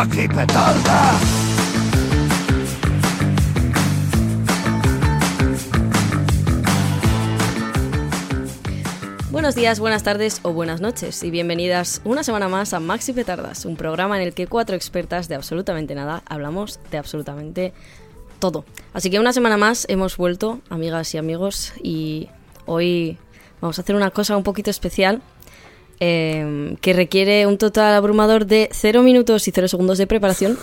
Maxi Petardas. Buenos días, buenas tardes o buenas noches y bienvenidas una semana más a Maxi Petardas, un programa en el que 4 expertas de absolutamente nada hablamos de absolutamente todo. Así que una semana más hemos vuelto, amigas y amigos, y hoy vamos a hacer una cosa un poquito especial que requiere un total abrumador de 0 minutos y 0 segundos de preparación.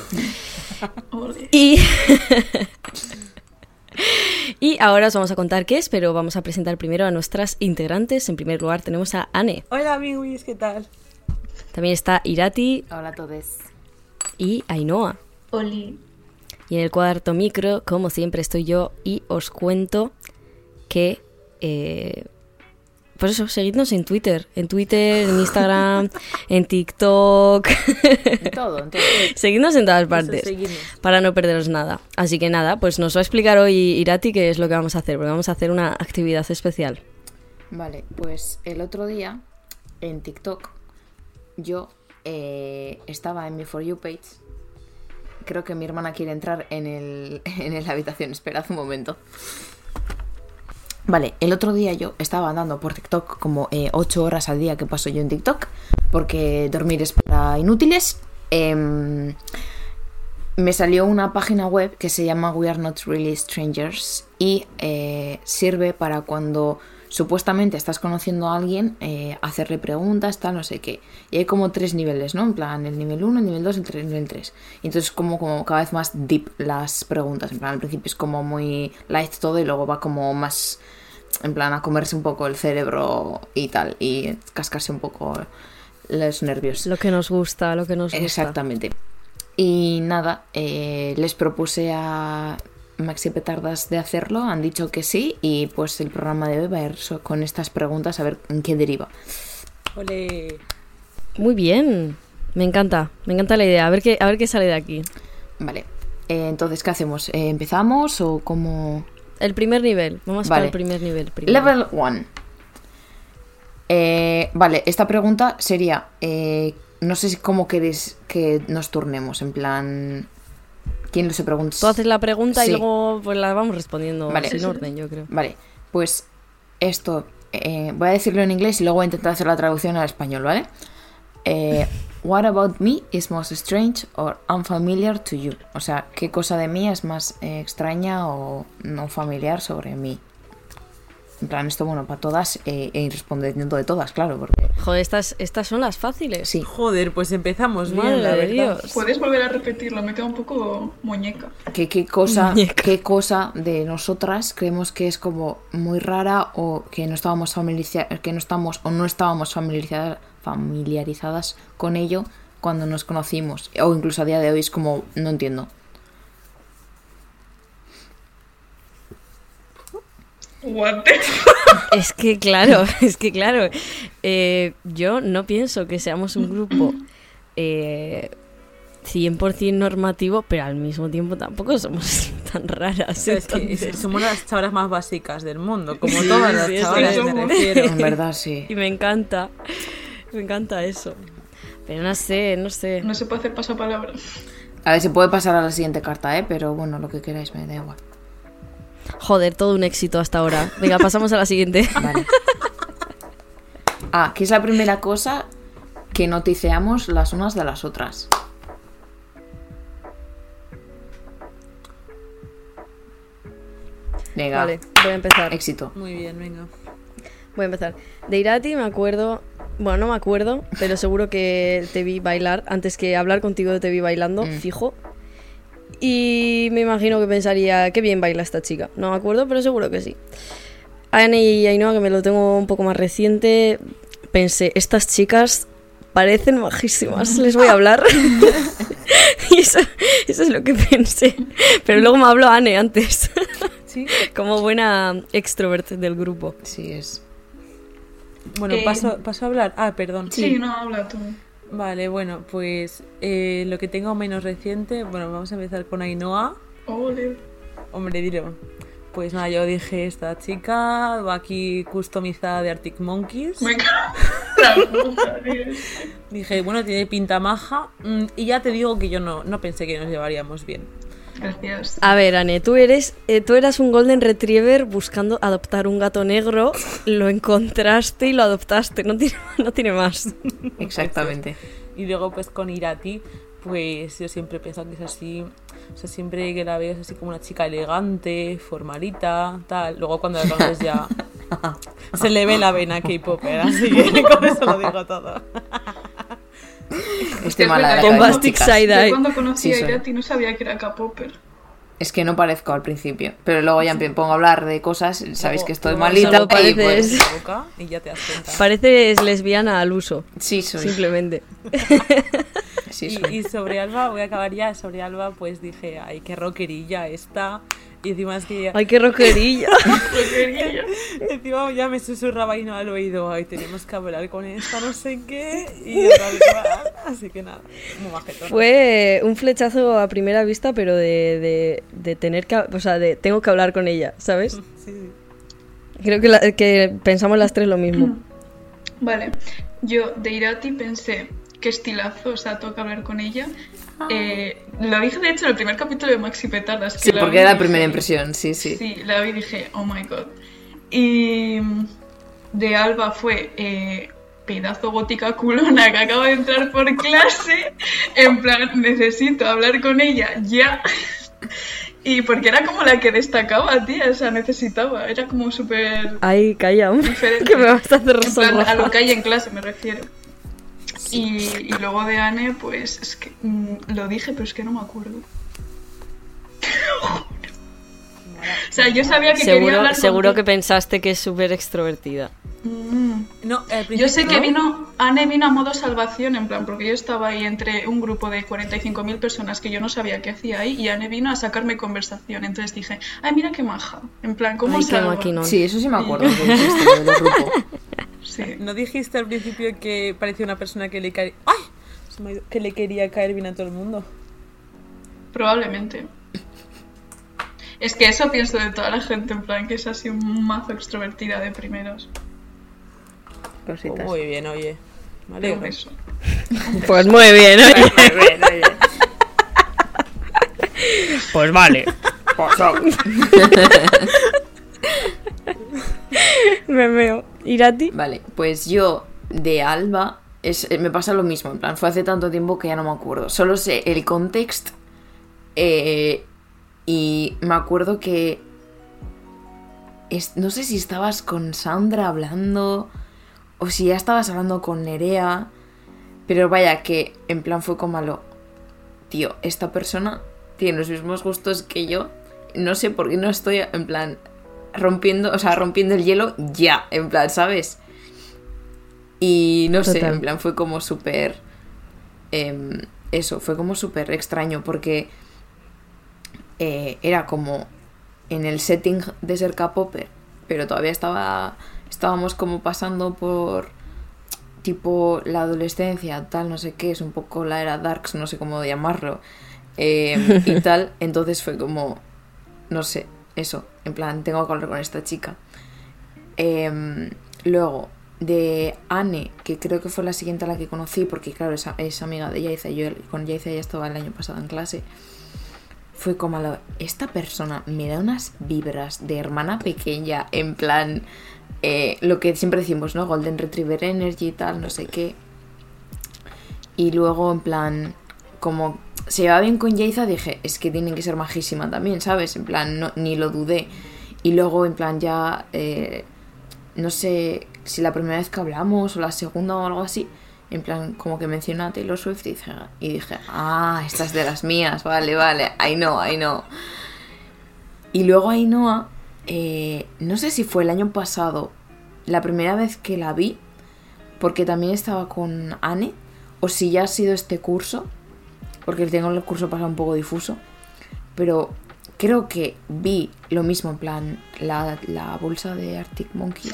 Y ahora os vamos a contar qué es, pero vamos a presentar primero a nuestras integrantes. En primer lugar tenemos a Anne. Hola amigos, ¿qué tal? También está Irati. Hola a todos. Y Ainhoa. Oli. Y en el cuarto micro, como siempre, estoy yo y os cuento que... pues eso, seguidnos en Twitter, en Instagram, en TikTok. En todo. Seguidnos en todas partes, Seguidnos. para no perderos nada. Así que nada, pues nos va a explicar hoy Irati qué es lo que vamos a hacer, porque vamos a hacer una actividad especial. Vale, pues el otro día en TikTok yo estaba en mi For You page. Creo que mi hermana quiere entrar en la habitación. Esperad un momento. Vale, el otro día yo estaba andando por TikTok como 8 horas al día que paso yo en TikTok, porque dormir es para inútiles. Me salió una página web que se llama We Are Not Really Strangers y sirve para cuando supuestamente estás conociendo a alguien, hacerle preguntas, tal, no sé qué. Y hay como 3 niveles, ¿no? En plan, el nivel 1, el nivel 2, el nivel 3. Y entonces como cada vez más deep las preguntas. En plan, al principio es como muy light todo y luego va como más, en plan, a comerse un poco el cerebro y tal. Y cascarse un poco los nervios. Lo que nos gusta. Exactamente. Y nada, les propuse a Maxi Petardas de hacerlo, han dicho que sí, y pues el programa de hoy va a ir con estas preguntas a ver en qué deriva. Ole. Muy bien, me encanta la idea, a ver qué sale de aquí. Vale, entonces, ¿qué hacemos? ¿Empezamos o cómo...? El primer nivel, vamos Vale. para el primer nivel primero. Level 1. Vale, esta pregunta sería, no sé si cómo queréis que nos turnemos, en plan... ¿Quién lo se pregunta? Tú haces la pregunta Sí. y luego pues la vamos respondiendo, Vale. sin orden, yo creo. Vale, pues esto, voy a decirlo en inglés y luego voy a intentar hacer la traducción al español, ¿vale? What about me is most strange or unfamiliar to you? O sea, ¿qué cosa de mí es más extraña o no familiar sobre mí? En plan, esto, bueno, para todas y respondiendo de todas, claro, porque... Joder, estas son las fáciles. Sí. Joder, pues empezamos Madre bien, la de verdad. Dios. ¿Puedes volver a repetirlo? Me queda un poco muñeca. ¿Qué cosa Muñeca. qué cosa de nosotras creemos que es como muy rara o que no estábamos familiarizadas con ello cuando nos conocimos? O incluso a día de hoy es como, no entiendo. What the... Es que claro, yo no pienso que seamos un grupo 100% normativo, pero al mismo tiempo tampoco somos tan raras. Es que entonces. somos las chavalas más básicas del mundo, como Sí, todas las sí, es chavalas, que me somos. refiero. En verdad, sí. Y me encanta eso. Pero no sé. No se puede hacer pasapalabra. A ver, se puede pasar a la siguiente carta, pero bueno, lo que queráis, me da igual. Joder, todo un éxito hasta ahora. Venga, pasamos a la siguiente. Vale. ¿Qué es la primera cosa que noticeamos las unas de las otras? Venga, Vale, voy a empezar. éxito. Muy bien, venga. Voy a empezar. De Irati me acuerdo... Bueno, no me acuerdo, pero seguro que te vi bailar. Antes que hablar contigo te vi bailando, fijo. Y me imagino que pensaría, qué bien baila esta chica. No me acuerdo, pero seguro que sí. Anne y Ainhoa, que me lo tengo un poco más reciente, pensé, estas chicas parecen majísimas, les voy a hablar. Y eso es lo que pensé. Pero luego me habló Anne antes. ¿Sí? Como buena extrovert del grupo. Sí, es. Bueno, paso a hablar. Ah, perdón. Sí, no, habla tú. Vale, bueno, pues lo que tengo menos reciente, bueno, vamos a empezar con Ainhoa. Ole. Hombre, dilo. Pues nada, yo dije, esta chica va aquí customizada de Arctic Monkeys. Me cago. La puta, tío. Dije, bueno, tiene pinta maja. Y ya te digo que yo no pensé que nos llevaríamos bien. Gracias. A ver, Anne, tú eras un Golden Retriever buscando adoptar un gato negro, lo encontraste y lo adoptaste, no tiene más. Exactamente. Y luego pues con Irati, pues yo siempre he pensado que es así. O sea, siempre que la veo es así como una chica elegante, formalita, tal. Luego cuando la conoces ya se le ve la vena K-popper, así que con eso lo digo todo. Este Es mala de verdad, la cabeza, Bombastic chicas. side Yo eye. cuando conocí Sí, a soy. Irati no sabía que era K-popper. Es que no parezco al principio, pero luego ya me pongo a hablar de cosas, sabéis Luego- que estoy luego malita solo y pareces- pues, La boca y ya te das cuenta. Pareces lesbiana al uso, sí soy, simplemente. sí soy. Y sobre Alba, voy a acabar ya. Sobre Alba, pues dije, ay, qué rockerilla esta. Y encima es que Ay, qué rockerilla. Lo quería yo. encima ya me susurraba y no al oído, ay, tenemos que hablar con esta, no sé qué. Y yo tal cual. Así que nada, muy majetona. Fue un flechazo a primera vista, pero de tener que, o sea, de tengo que hablar con ella, ¿sabes? Sí, sí. Creo que pensamos las tres lo mismo. Vale, yo de Irati pensé, qué estilazo, o sea, tengo que hablar con ella. Lo dije de hecho en el primer capítulo de Maxi Petardas. Que Sí, la porque vi y era la dije- primera impresión, sí. Sí, la vi y dije, oh my god. Y de Alba fue pedazo gótica culona que acaba de entrar por clase. En plan, necesito hablar con ella ya. Y porque era como la que destacaba, tía, o sea, necesitaba. Era como súper Ay, calla, diferente. que me vas a hacer En plan, a lo sonrojar. que hay en clase me refiero. Y luego de Anne, pues es que lo dije, pero es que no me acuerdo. O sea, yo sabía que quería hablar Seguro que contigo. pensaste que es súper extrovertida. No, al Yo sé que principio- Anne vino a modo salvación, en plan, porque yo estaba ahí entre un grupo de 45.000 personas que yo no sabía qué hacía ahí, y Anne vino a sacarme conversación. Entonces dije, ay, mira qué maja. En plan, ¿cómo Ay, qué salva? maquinón. Sí, eso sí me acuerdo que dijiste, lo del grupo. Sí. ¿No dijiste al principio que parecía una persona que le cae... ¡Ay! Se me ha ido. Que le quería caer bien a todo el mundo. Probablemente. Es que eso pienso de toda la gente, en plan, que es así un mazo extrovertida de primeros. Cositas. Muy bien, oye. Me Pero alegro. eso. Pues muy bien, oye. Pues vale. Me veo. ¿Irati? Vale, pues yo de Alba me pasa lo mismo, en plan, fue hace tanto tiempo que ya no me acuerdo. Solo sé el contexto y me acuerdo que no sé si estabas con Sandra hablando o si ya estabas hablando con Nerea, pero vaya que en plan fue como malo. Tío, esta persona tiene los mismos gustos que yo, no sé por qué no estoy en plan rompiendo el hielo ya, en plan, ¿sabes? Y no sé, Total. en plan fue como súper eso, fue como súper extraño porque era como en el setting de ser K-popper, pero todavía estábamos como pasando por tipo la adolescencia, tal, no sé qué, es un poco la era darks, no sé cómo llamarlo, y tal, entonces fue como, no sé, eso, en plan, tengo que hablar con esta chica. Luego, de Anne, que creo que fue la siguiente a la que conocí, porque claro, es amiga de Yaiza, yo con Yaiza ya estaba el año pasado en clase, fue como, esta persona me da unas vibras de hermana pequeña, en plan, lo que siempre decimos, ¿no? Golden Retriever Energy y tal, no sé qué. Y luego, en plan, como se llevaba bien con Yaiza, dije, es que tienen que ser majísima también, ¿sabes? En plan, no, ni lo dudé. Y luego, en plan, ya, no sé si la primera vez que hablamos o la segunda o algo así, en plan, como que mencionó a Taylor Swift y dije, ah, esta es de las mías, vale, I know. Y luego Ainhoa, no sé si fue el año pasado, la primera vez que la vi, porque también estaba con Anne, o si ya ha sido este curso, porque tengo el curso pasado un poco difuso, pero creo que vi lo mismo, en plan, la bolsa de Arctic Monkeys,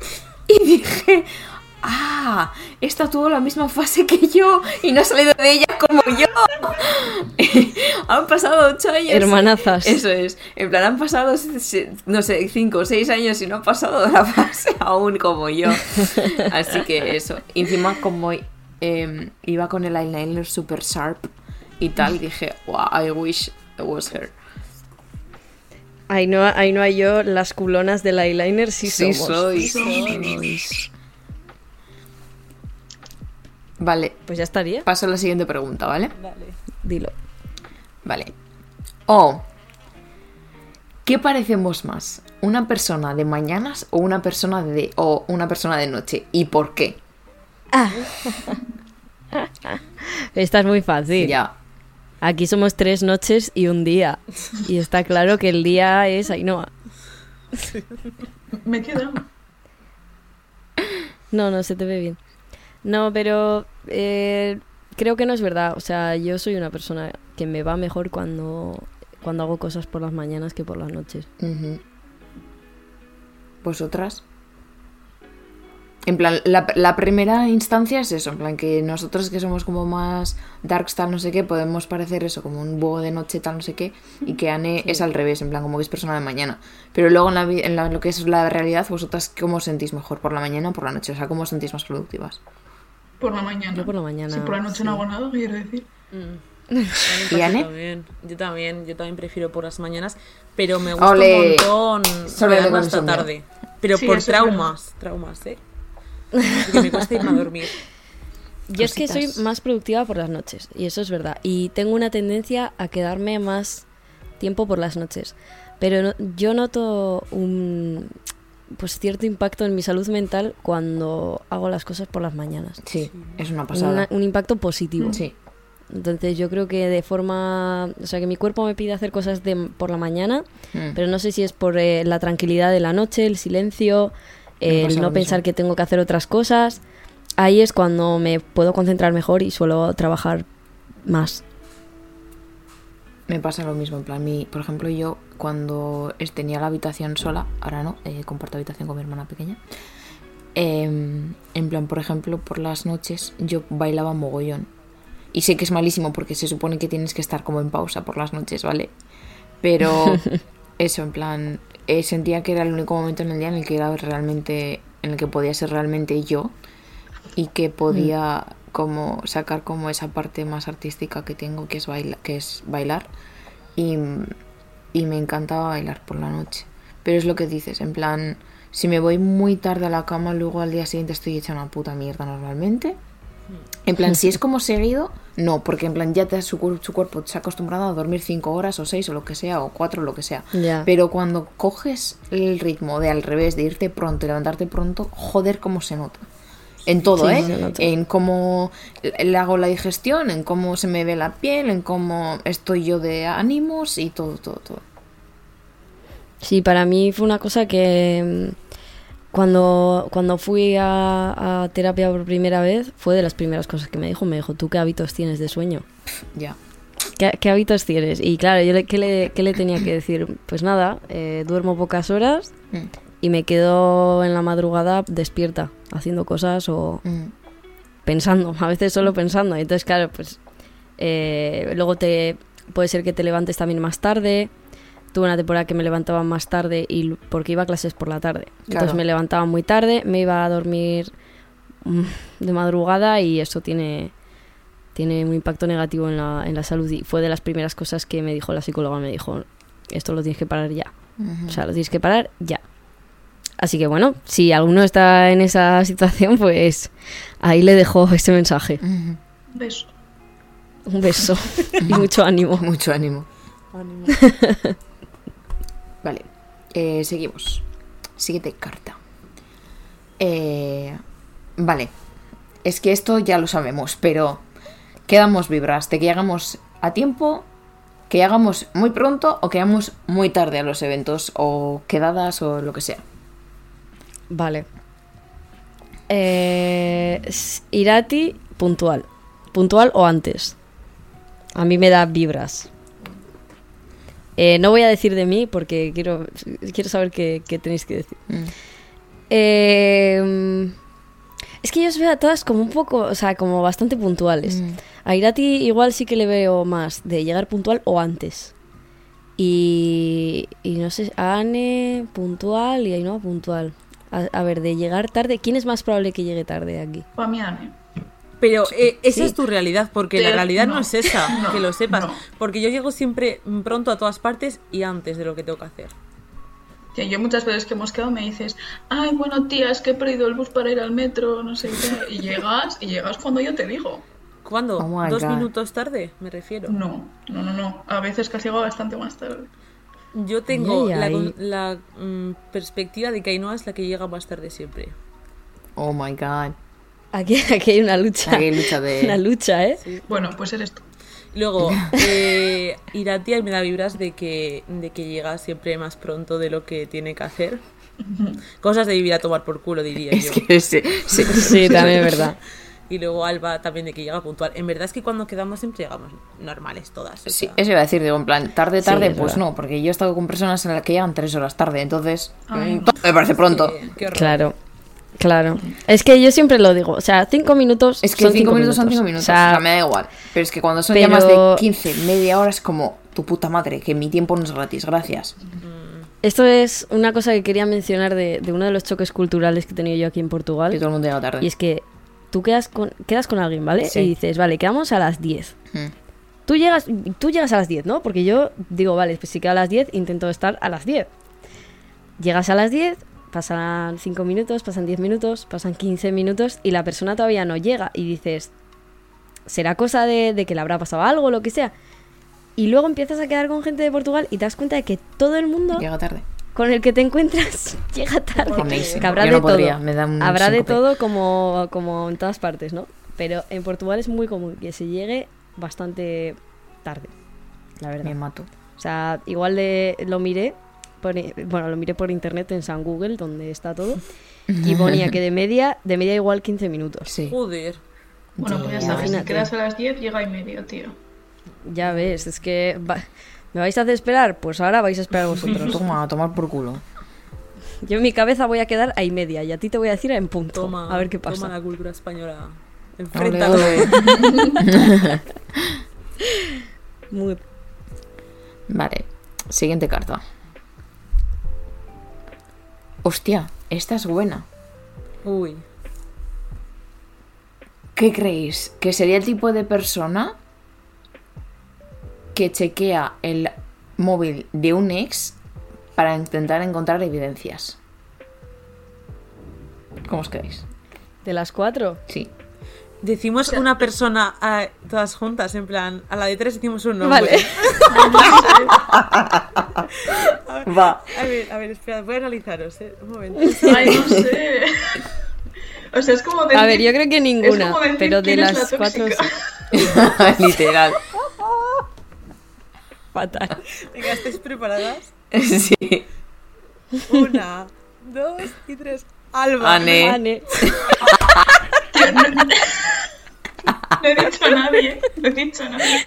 y dije, ah, esta tuvo la misma fase que yo y no ha salido de ella como yo. Han pasado 8 años. Hermanazas. Eso es. En plan, han pasado, no sé, 5 o 6 años y no ha pasado la fase aún como yo. Así que eso. Y encima como iba con el eyeliner super sharp y tal, dije, wow, I wish it was her. Ainhoa y yo, las culonas del eyeliner, sí somos. Sois. Vale, Pues ya estaría. paso a la siguiente pregunta, ¿vale? Dale. Dilo. Vale. ¿Qué parecemos más? ¿Una persona de mañanas o una persona de noche? ¿Y por qué? Esta es muy fácil. Ya. Aquí somos 3 noches y un día. Y está claro que el día es Ainhoa. Me queda. No, se te ve bien. No, pero creo que no es verdad. O sea, yo soy una persona que me va mejor cuando hago cosas por las mañanas que por las noches. Ujú. ¿Vosotras? En plan, la primera instancia es eso, en plan que nosotros que somos como más darks tal no sé qué, podemos parecer eso, como un búho de noche tal no sé qué, y que Anne es al revés, en plan como que es persona de mañana. Pero luego lo que es la realidad, vosotras ¿cómo os sentís mejor? ¿Por la mañana o por la noche? O sea, ¿cómo os sentís más productivas? Por la mañana. Yo por la mañana, Si por la noche sí. no hago nada, quiero decir. ¿Y Anne? Yo también prefiero por las mañanas, pero me gusta Ole. un montón Solo de quedarme hasta insomnio. tarde. Pero Sí, por eso es traumas, ¿eh? Porque me cuesta irme a dormir. Yo es que soy Cositas. más productiva por las noches, y eso es verdad. Y tengo una tendencia a quedarme más tiempo por las noches. Pero yo noto pues cierto impacto en mi salud mental cuando hago las cosas por las mañanas. Sí, es una pasada. Un impacto positivo. Sí. Entonces yo creo que de forma... O sea, que mi cuerpo me pide hacer cosas por la mañana, pero no sé si es por la tranquilidad de la noche, el silencio, Me pasa el lo no mismo. pensar que tengo que hacer otras cosas. Ahí es cuando me puedo concentrar mejor y suelo trabajar más. Me pasa lo mismo, en plan, por ejemplo, yo cuando tenía la habitación sola, ahora no, comparto habitación con mi hermana pequeña, en plan, por ejemplo, por las noches yo bailaba mogollón. Y sé que es malísimo porque se supone que tienes que estar como en pausa por las noches, ¿vale? Pero eso, en plan, sentía que era el único momento en el día en el que era realmente, en el que podía ser realmente yo y que podía como sacar como esa parte más artística que tengo, que es bailar. Y me encantaba bailar por la noche. Pero es lo que dices, en plan, si me voy muy tarde a la cama, luego al día siguiente estoy hecha una puta mierda normalmente. En plan, si es como seguido, no, porque en plan ya su cuerpo se ha acostumbrado a dormir 5 horas o 6 o lo que sea, o 4 o lo que sea. Ya. Pero cuando coges el ritmo de al revés, de irte pronto y levantarte pronto, joder, cómo se nota. En todo, Sí, se nota. En cómo le hago la digestión, en cómo se me ve la piel, en cómo estoy yo de ánimos y todo. Sí, para mí fue una cosa que cuando fui a terapia por primera vez, fue de las primeras cosas que me dijo. Me dijo, ¿tú qué hábitos tienes de sueño? Ya. ¿Qué hábitos tienes? Y claro, yo ¿qué le tenía que decir? Pues nada, duermo pocas horas y me quedo en la madrugada despierta, haciendo cosas o pensando, a veces solo pensando. Entonces, claro, pues luego puede ser que te levantes también más tarde. Tuve una temporada que me levantaba más tarde porque iba a clases por la tarde. Entonces Claro. me levantaba muy tarde, me iba a dormir de madrugada y eso tiene un impacto negativo en la salud. Y fue de las primeras cosas que me dijo la psicóloga. Me dijo, esto lo tienes que parar ya. O sea, lo tienes que parar ya. Así que bueno, si alguno está en esa situación, pues ahí le dejo ese mensaje. Beso. Un beso y mucho ánimo. Mucho ánimo. Ánimo. Vale, seguimos. Siguiente carta. Vale, es que esto ya lo sabemos, pero ¿qué damos vibras? ¿De que hagamos a tiempo, que hagamos muy pronto o que hagamos muy tarde a los eventos o quedadas o lo que sea? Vale. Irati, puntual. Puntual o antes. A mí me da vibras. No voy a decir de mí porque quiero saber qué tenéis que decir. Es que yo os veo a todas como un poco, o sea, como bastante puntuales. A Irati igual sí que le veo más de llegar puntual o antes. Y no sé, a Ane puntual y a Ainhoa puntual. A ver, de llegar tarde, ¿quién es más probable que llegue tarde aquí? Para mí, Ane. Pero esa Sí. es tu realidad, porque la realidad no es esa, no, que lo sepas. no. Porque yo llego siempre pronto a todas partes y antes de lo que tengo que hacer. Tía, yo muchas veces que hemos quedado me dices, ay, bueno, tía, es que he perdido el bus para ir al metro, no sé qué. Y llegas cuando yo te digo. ¿Cuándo? Oh my 2 God. minutos tarde, me refiero. No. A veces casi llego bastante más tarde. Yo tengo Ay, ay. la perspectiva de que Ainhoa es la que llega más tarde siempre. Oh my god. Aquí hay una lucha. Aquí hay lucha de- Una lucha, ¿eh? Bueno, pues eres tú. Luego, Irati me da vibras de que llega siempre más pronto de lo que tiene que hacer. Cosas de vivir a tomar por culo, diría Es yo. que sí. Sí, también es verdad. Y luego Alba también de que llega puntual. En verdad es que cuando quedamos siempre llegamos normales todas. o Sí, sea. eso iba a decir, digo, en plan, tarde, Sí, tarde, es pues verdad. no, porque yo he estado con personas en las que llegan 3 horas tarde, entonces Ay, todo me parece pronto. Qué horror. Claro. Es que yo siempre lo digo, o sea, 5 minutos Es que son 5 minutos son 5 minutos, O sea, me da igual. Pero es que cuando son pero- ya más de 15, media hora es como, tu puta madre, que mi tiempo no es gratis, gracias. esto es una cosa que quería mencionar de uno de los choques culturales que he tenido yo aquí en Portugal. Que todo el mundo llega tarde. Y es que tú quedas con alguien, ¿vale? Sí. Y dices, vale, quedamos a las 10. Mm. Tú llegas a las 10, ¿no? Porque yo digo, vale, pues si quedo a las 10, intento estar a las 10. Llegas a las 10, pasan 5 minutos, pasan 10 minutos, pasan 15 minutos y la persona todavía no llega. Y dices, será cosa de que le habrá pasado algo, lo que sea. Y luego empiezas a quedar con gente de Portugal y te das cuenta de que todo el mundo Llega tarde. con el que te encuentras llega tarde. Amazing. Que habrá Yo de no podría, todo. me da un Habrá de síncope. todo como en todas partes, ¿no? Pero en Portugal es muy común que se llegue bastante tarde, la verdad. Me mato. O sea, igual lo miré por internet en San Google, donde está todo, y ponía que de media igual 15 minutos. Sí. Joder. Bueno, pues ya sabes, si Imagínate. quedas a las 10, llega y media, tío. Ya ves, es que ¿me vais a hacer esperar? Pues ahora vais a esperar vosotros. Toma, a tomar por culo. Yo en mi cabeza voy a quedar a y media y a ti te voy a decir en punto. Toma, A ver qué Toma pasa. la cultura española. Ole, Enfréntalo. ole. Muy... Vale, siguiente carta. Hostia, esta es buena. Uy. ¿Qué creéis? ¿Que sería el tipo de persona que chequea el móvil de un ex para intentar encontrar evidencias? ¿Cómo os creéis? ¿De las 4? Sí. Decimos una persona todas juntas, en plan, a la de 3 decimos un nombre. Vale. Va. A ver, espera, voy a analizaros, un momento. Ay, no sé. O sea, es como decir... A ver, yo creo que ninguna, es como decir pero de quién es las la 4 tóxica. Literal. fatal. Venga, ¿estáis preparadas? Sí. 1, 2 y 3. Alba. Ane. Ane. Tío, no he dicho a nadie. No he dicho a nadie.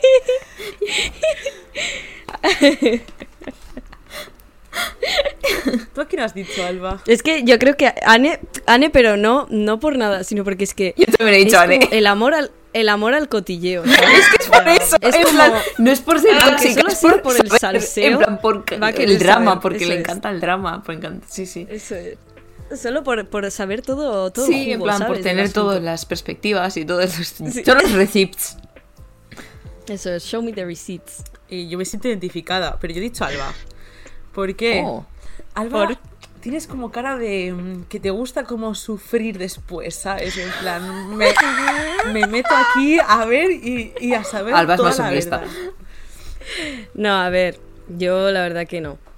¿Tú a quién has dicho, Alba? Es que yo creo que Ane, pero no por nada, sino porque es que Yo también he dicho es Ane. como el amor al cotilleo, ¿sabes? Es que es por eso. Es en como- plan, no es por ser Aunque tóxica, solo es sea por el saber, salseo, En plan, por va a el querer drama, saber, porque eso le es. encanta el drama. Sí, sí. Eso es. Solo por saber todo Sí, el en jugo, plan, ¿sabes? por del tener asunto. todas las perspectivas y todos los, Sí. todos los receipts. Eso es, show me the receipts. Y yo me siento identificada, pero yo he dicho Alba. ¿Por qué? Oh. Alba, ¿Por? tienes como cara de que te gusta como sufrir después, ¿sabes? En plan, me meto aquí a ver y a saber Alba es toda la masoquista. verdad. No, a ver, yo la verdad que no.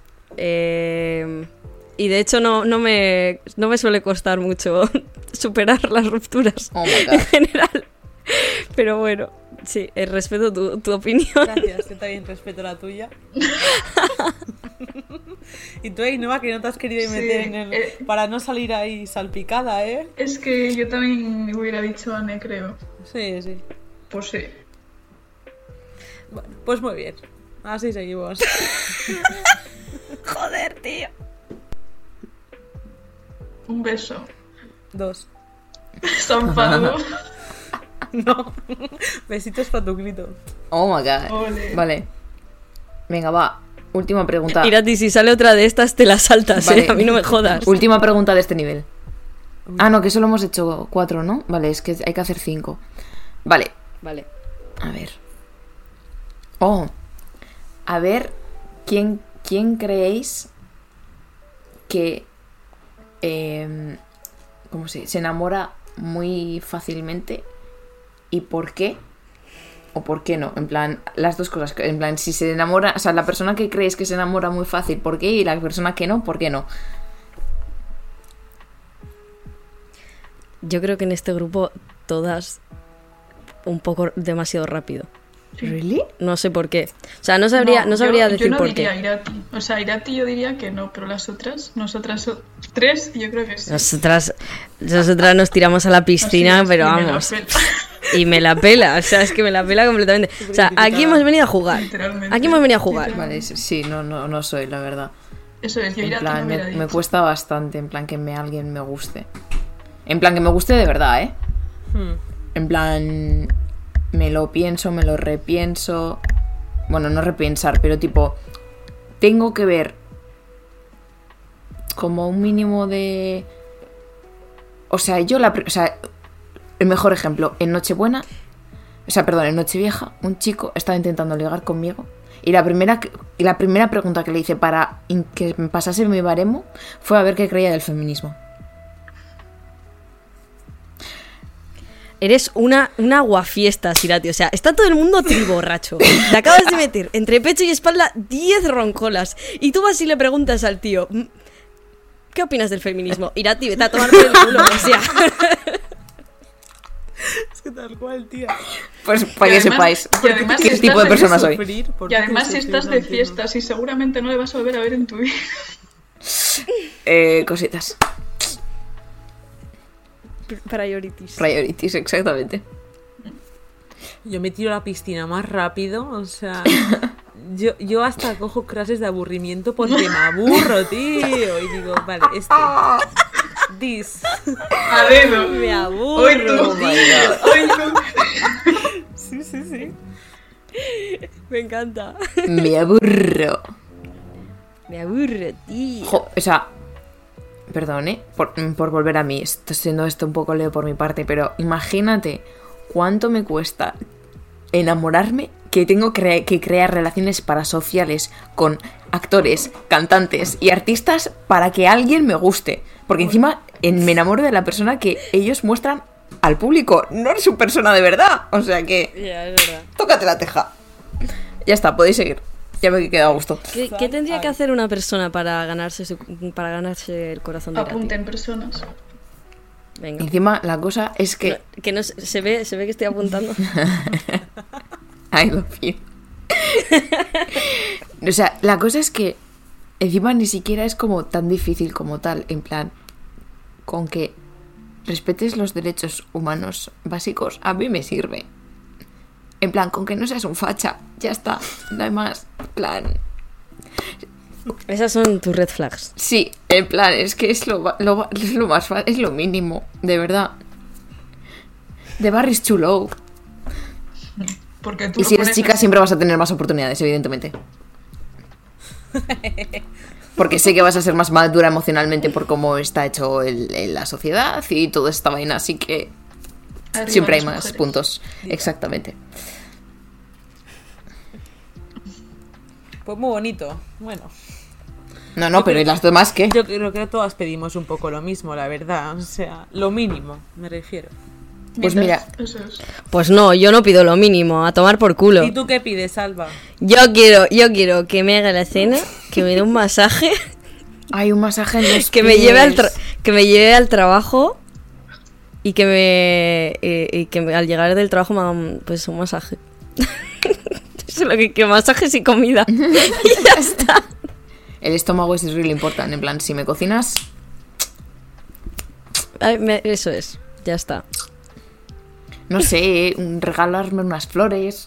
Y de hecho no me suele costar mucho superar las rupturas Oh my en god. general. Pero bueno, sí, respeto tu opinión. Gracias, yo también respeto la tuya. Y tú, Ainhoa, que no te has querido Sí, meter en el... para no salir ahí salpicada, ¿eh? Es que yo también hubiera dicho a Ane, creo. Sí, sí. Pues sí. Bueno, pues muy bien. Así seguimos. Joder, tío. Un beso. 2. San Pablo. No. Besitos para tu grito. Oh my god. Ole. Vale. Venga, va. Última pregunta. Irati, si sale otra de estas, te la saltas, Vale. A mí no me jodas. Última pregunta de este nivel. Ah, no, que solo hemos hecho 4, ¿no? Vale, es que hay que hacer 5. Vale, Vale. a ver. Oh. A ver, ¿quién creéis que ¿cómo se enamora muy fácilmente? ¿Y por qué? ¿O por qué no? En plan, las dos cosas. En plan, si se enamora... O sea, la persona que creéis que se enamora muy fácil, ¿por qué? Y la persona que no, ¿por qué no? Yo creo que en este grupo todas un poco demasiado rápido. ¿Really? No sé por qué. O sea, no sabría decir yo no por diría qué. Irati. O sea, Irati yo diría que no, pero nosotras 3, yo creo que sí. Nosotras nos tiramos a la piscina, Así es, pero y me la vamos. pela. Y me la pela, o sea, es que me la pela completamente. O sea, aquí hemos venido a jugar. Literalmente. Aquí hemos venido a jugar. Vale, sí, no soy, la verdad. Eso es, yo En Irati plan, no hubiera me dicho. cuesta bastante, en plan, que alguien me guste. En plan, que me guste de verdad, ¿eh? En plan, me lo pienso, me lo repienso. Bueno, no repensar, pero tipo, tengo que ver como un mínimo de... O sea, el mejor ejemplo, en Nochevieja, un chico estaba intentando ligar conmigo y la primera pregunta que le hice para que me pasase mi baremo fue a ver qué creía del feminismo. Eres una aguafiestas, Irati. O sea, está todo el mundo triborracho. Te acabas de meter entre pecho y espalda 10 roncolas. Y tú vas y le preguntas al tío, ¿qué opinas del feminismo? Irati, vete a tomar por el culo, o sea. Es que tal cual, tía. Pues para que sepáis y además qué si tipo de estás persona soy. Y además si estás de fiestas y seguramente no le vas a volver a ver en tu vida. Cositas. Priorities, exactamente. Yo me tiro a la piscina más rápido, o sea... Yo hasta cojo clases de aburrimiento porque me aburro, tío. Y digo, vale, This. A dedo. Me aburro. Hoy tú. Oh my God. Hoy tú. Sí. Me encanta. Me aburro. Me aburro, tío. O sea, perdón, por volver a mí. Estoy siendo esto un poco leo por mi parte, pero imagínate cuánto me cuesta enamorarme, que tengo que crear relaciones parasociales con actores, cantantes y artistas para que alguien me guste. Porque encima me enamoro de la persona que ellos muestran al público, no es su persona de verdad. O sea que... Ya, es verdad. Tócate la teja. Ya está, podéis seguir. Ya me he quedado a gusto. ¿Qué tendría que hacer una persona para ganarse el corazón de Irati? Apunten personas. Venga. Encima la cosa es que... Que no se ve que estoy apuntando. I love you. O sea, la cosa es que encima ni siquiera es como tan difícil como tal, en plan, con que respetes los derechos humanos básicos, a mí me sirve. En plan, con que no seas un facha, ya está, no hay más. En plan, Esas son tus red flags. sí, en plan, es que es lo más fácil, es lo mínimo, de verdad. The bar is too low. Porque tú Y lo si eres pones chica así. siempre vas a tener más oportunidades, evidentemente. Porque sé que vas a ser más madura emocionalmente por cómo está hecho la sociedad y toda esta vaina, así que Arriba siempre hay las más mujeres. puntos. Exactamente. Pues muy bonito. Bueno, No, pero ¿y las demás qué? yo creo que todas pedimos un poco lo mismo, la verdad. O sea, lo mínimo, me refiero. Pues Mientras- mira. Eso es. Pues no, yo no pido lo mínimo, a tomar por culo. ¿Y tú qué pides, Alba? Yo quiero que me haga la cena, que me dé un masaje, Hay un masaje en los que me lleve pies. que me lleve al trabajo y que al llegar del trabajo me hagan pues un masaje. Eso es lo que masajes y comida. Y ya está. El estómago es really important. En plan, si me cocinas, Ay, eso es, ya está. no sé, regalarme unas flores.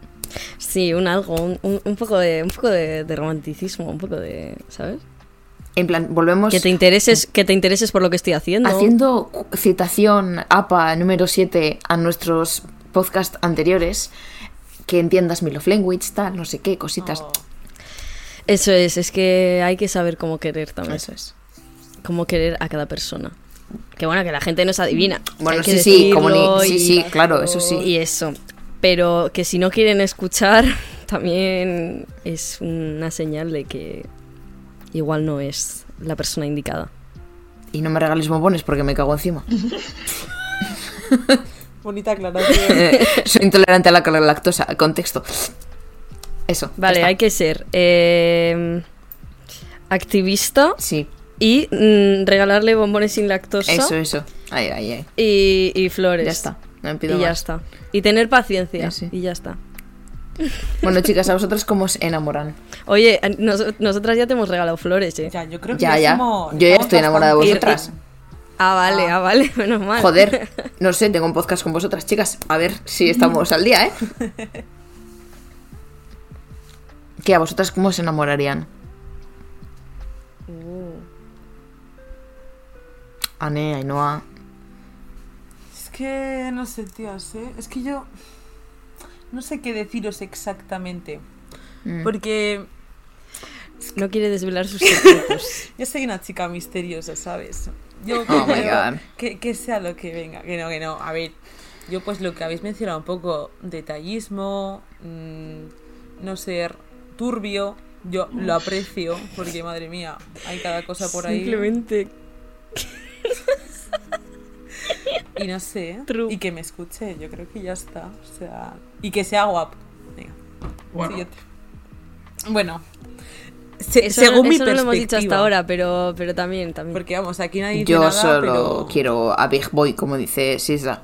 Sí, un poco de romanticismo, un poco de, ¿sabes? En plan, volvemos... Que te intereses por lo que estoy haciendo. Haciendo citación APA número 7 a nuestros podcasts anteriores, que entiendas mi love language, tal, no sé qué, cositas. Oh. Eso es que hay que saber cómo querer también. Eso es. Cómo querer a cada persona. Que bueno, que la gente no se adivina. Bueno, hay que sí, decirlo sí, claro, eso sí. Y eso. Pero que si no quieren escuchar, también es una señal de que igual no es la persona indicada. Y no me regales bombones porque me cago encima. Bonita aclaración. Soy intolerante a la lactosa. Contexto. Eso. Vale, hay que ser activista. Sí. Y regalarle bombones sin lactosa. Eso. Ay. Y flores. Ya está. No me pido y ya más. está. Y tener paciencia. Sí. Y ya está. Bueno, chicas, ¿a vosotras cómo os enamoran? Oye, nosotras ya te hemos regalado flores, ¿eh? Ya, yo creo que Ya. somos Yo ya estoy enamorada de bastante- vosotras. Vale, menos mal. Joder, no sé, tengo un podcast con vosotras, chicas. A ver si estamos al día, ¿eh? ¿Qué, a vosotras cómo os enamorarían? Ane, Ainhoa. Es que no sé, tías, ¿eh? Es que yo no sé qué deciros exactamente. Porque No quiere desvelar sus secretos. yo soy una chica misteriosa, ¿sabes? Yo Oh my God. que sea lo que venga. Que no. A ver, yo pues lo que habéis mencionado un poco, detallismo, no ser turbio, yo lo aprecio, porque madre mía, hay cada cosa por ahí. Simplemente. Y no sé, True. y que me escuche, yo creo que ya está. O sea, y que sea guapo. Venga, Bueno. siguiente. Bueno, Eso según mi no lo hemos dicho hasta perspectiva. ahora, pero también. Porque vamos, aquí nadie dice Yo nada, solo pero quiero a Big Boy, como dice Sisla.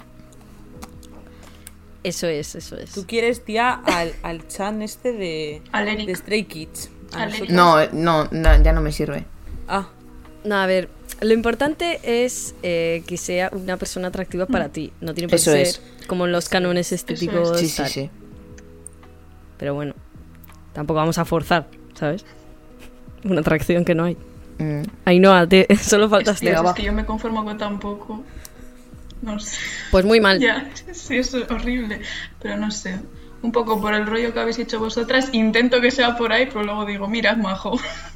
Eso es. tú quieres, tía, al Chan este de Al Stray Kids. A Al Eric. nosotros. No, ya no me sirve. Ah, No, a ver, lo importante es que sea una persona atractiva para ti. No tiene por qué Eso ser es. como los cánones estéticos. Sí, sí, tal. sí. Pero bueno, tampoco vamos a forzar, ¿sabes? Una atracción que no hay. Ainhoa, solo faltas Tío, tú. es que yo me conformo con tan poco. No sé. Pues muy mal. Ya, sí, es horrible. Pero no sé. Un poco por el rollo que habéis hecho vosotras. Intento que sea por ahí, pero luego digo, mira, es majo.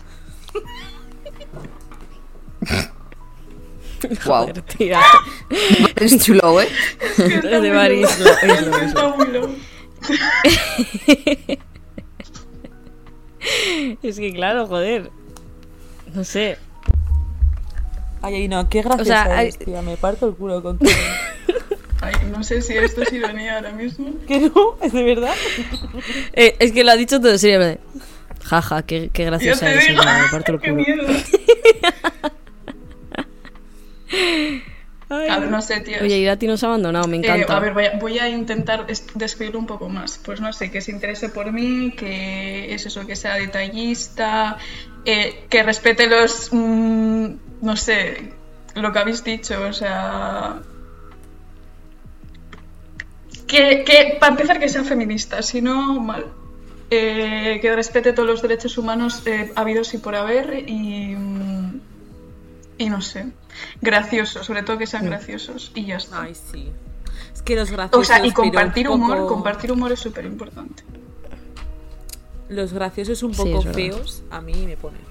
Wow. Joder, tía. Es chulo, ¿eh? Es que Es de muy Baris, loco. es Es lo que está muy loco. Es que claro, joder. No sé. ay, no, qué graciosa O sea, eres, tía, me parto el culo contigo. Ay, no sé si esto es ironía ahora mismo. ¿Que no? ¿Es de verdad? Es que lo ha dicho todo seriamente. Jaja, qué Yo graciosa te eres, digo, Ainhoa, me parto el qué culo. miedo. A ver, no sé, tío. Oye, Irati nos ha abandonado, me encanta. A ver, voy a intentar describirlo un poco más. Pues no sé, que se interese por mí, que es eso, que sea detallista, que respete los... no sé, lo que habéis dicho, o sea... Que para empezar que sea feminista, si no, mal. Que respete todos los derechos humanos habidos y por haber y no sé, graciosos, sobre todo que sean graciosos y ya está. Ay, sí. Es que los graciosos... O sea, y pero compartir un humor, poco- compartir humor es súper importante. Los graciosos un Sí, poco es verdad. feos, a mí me ponen.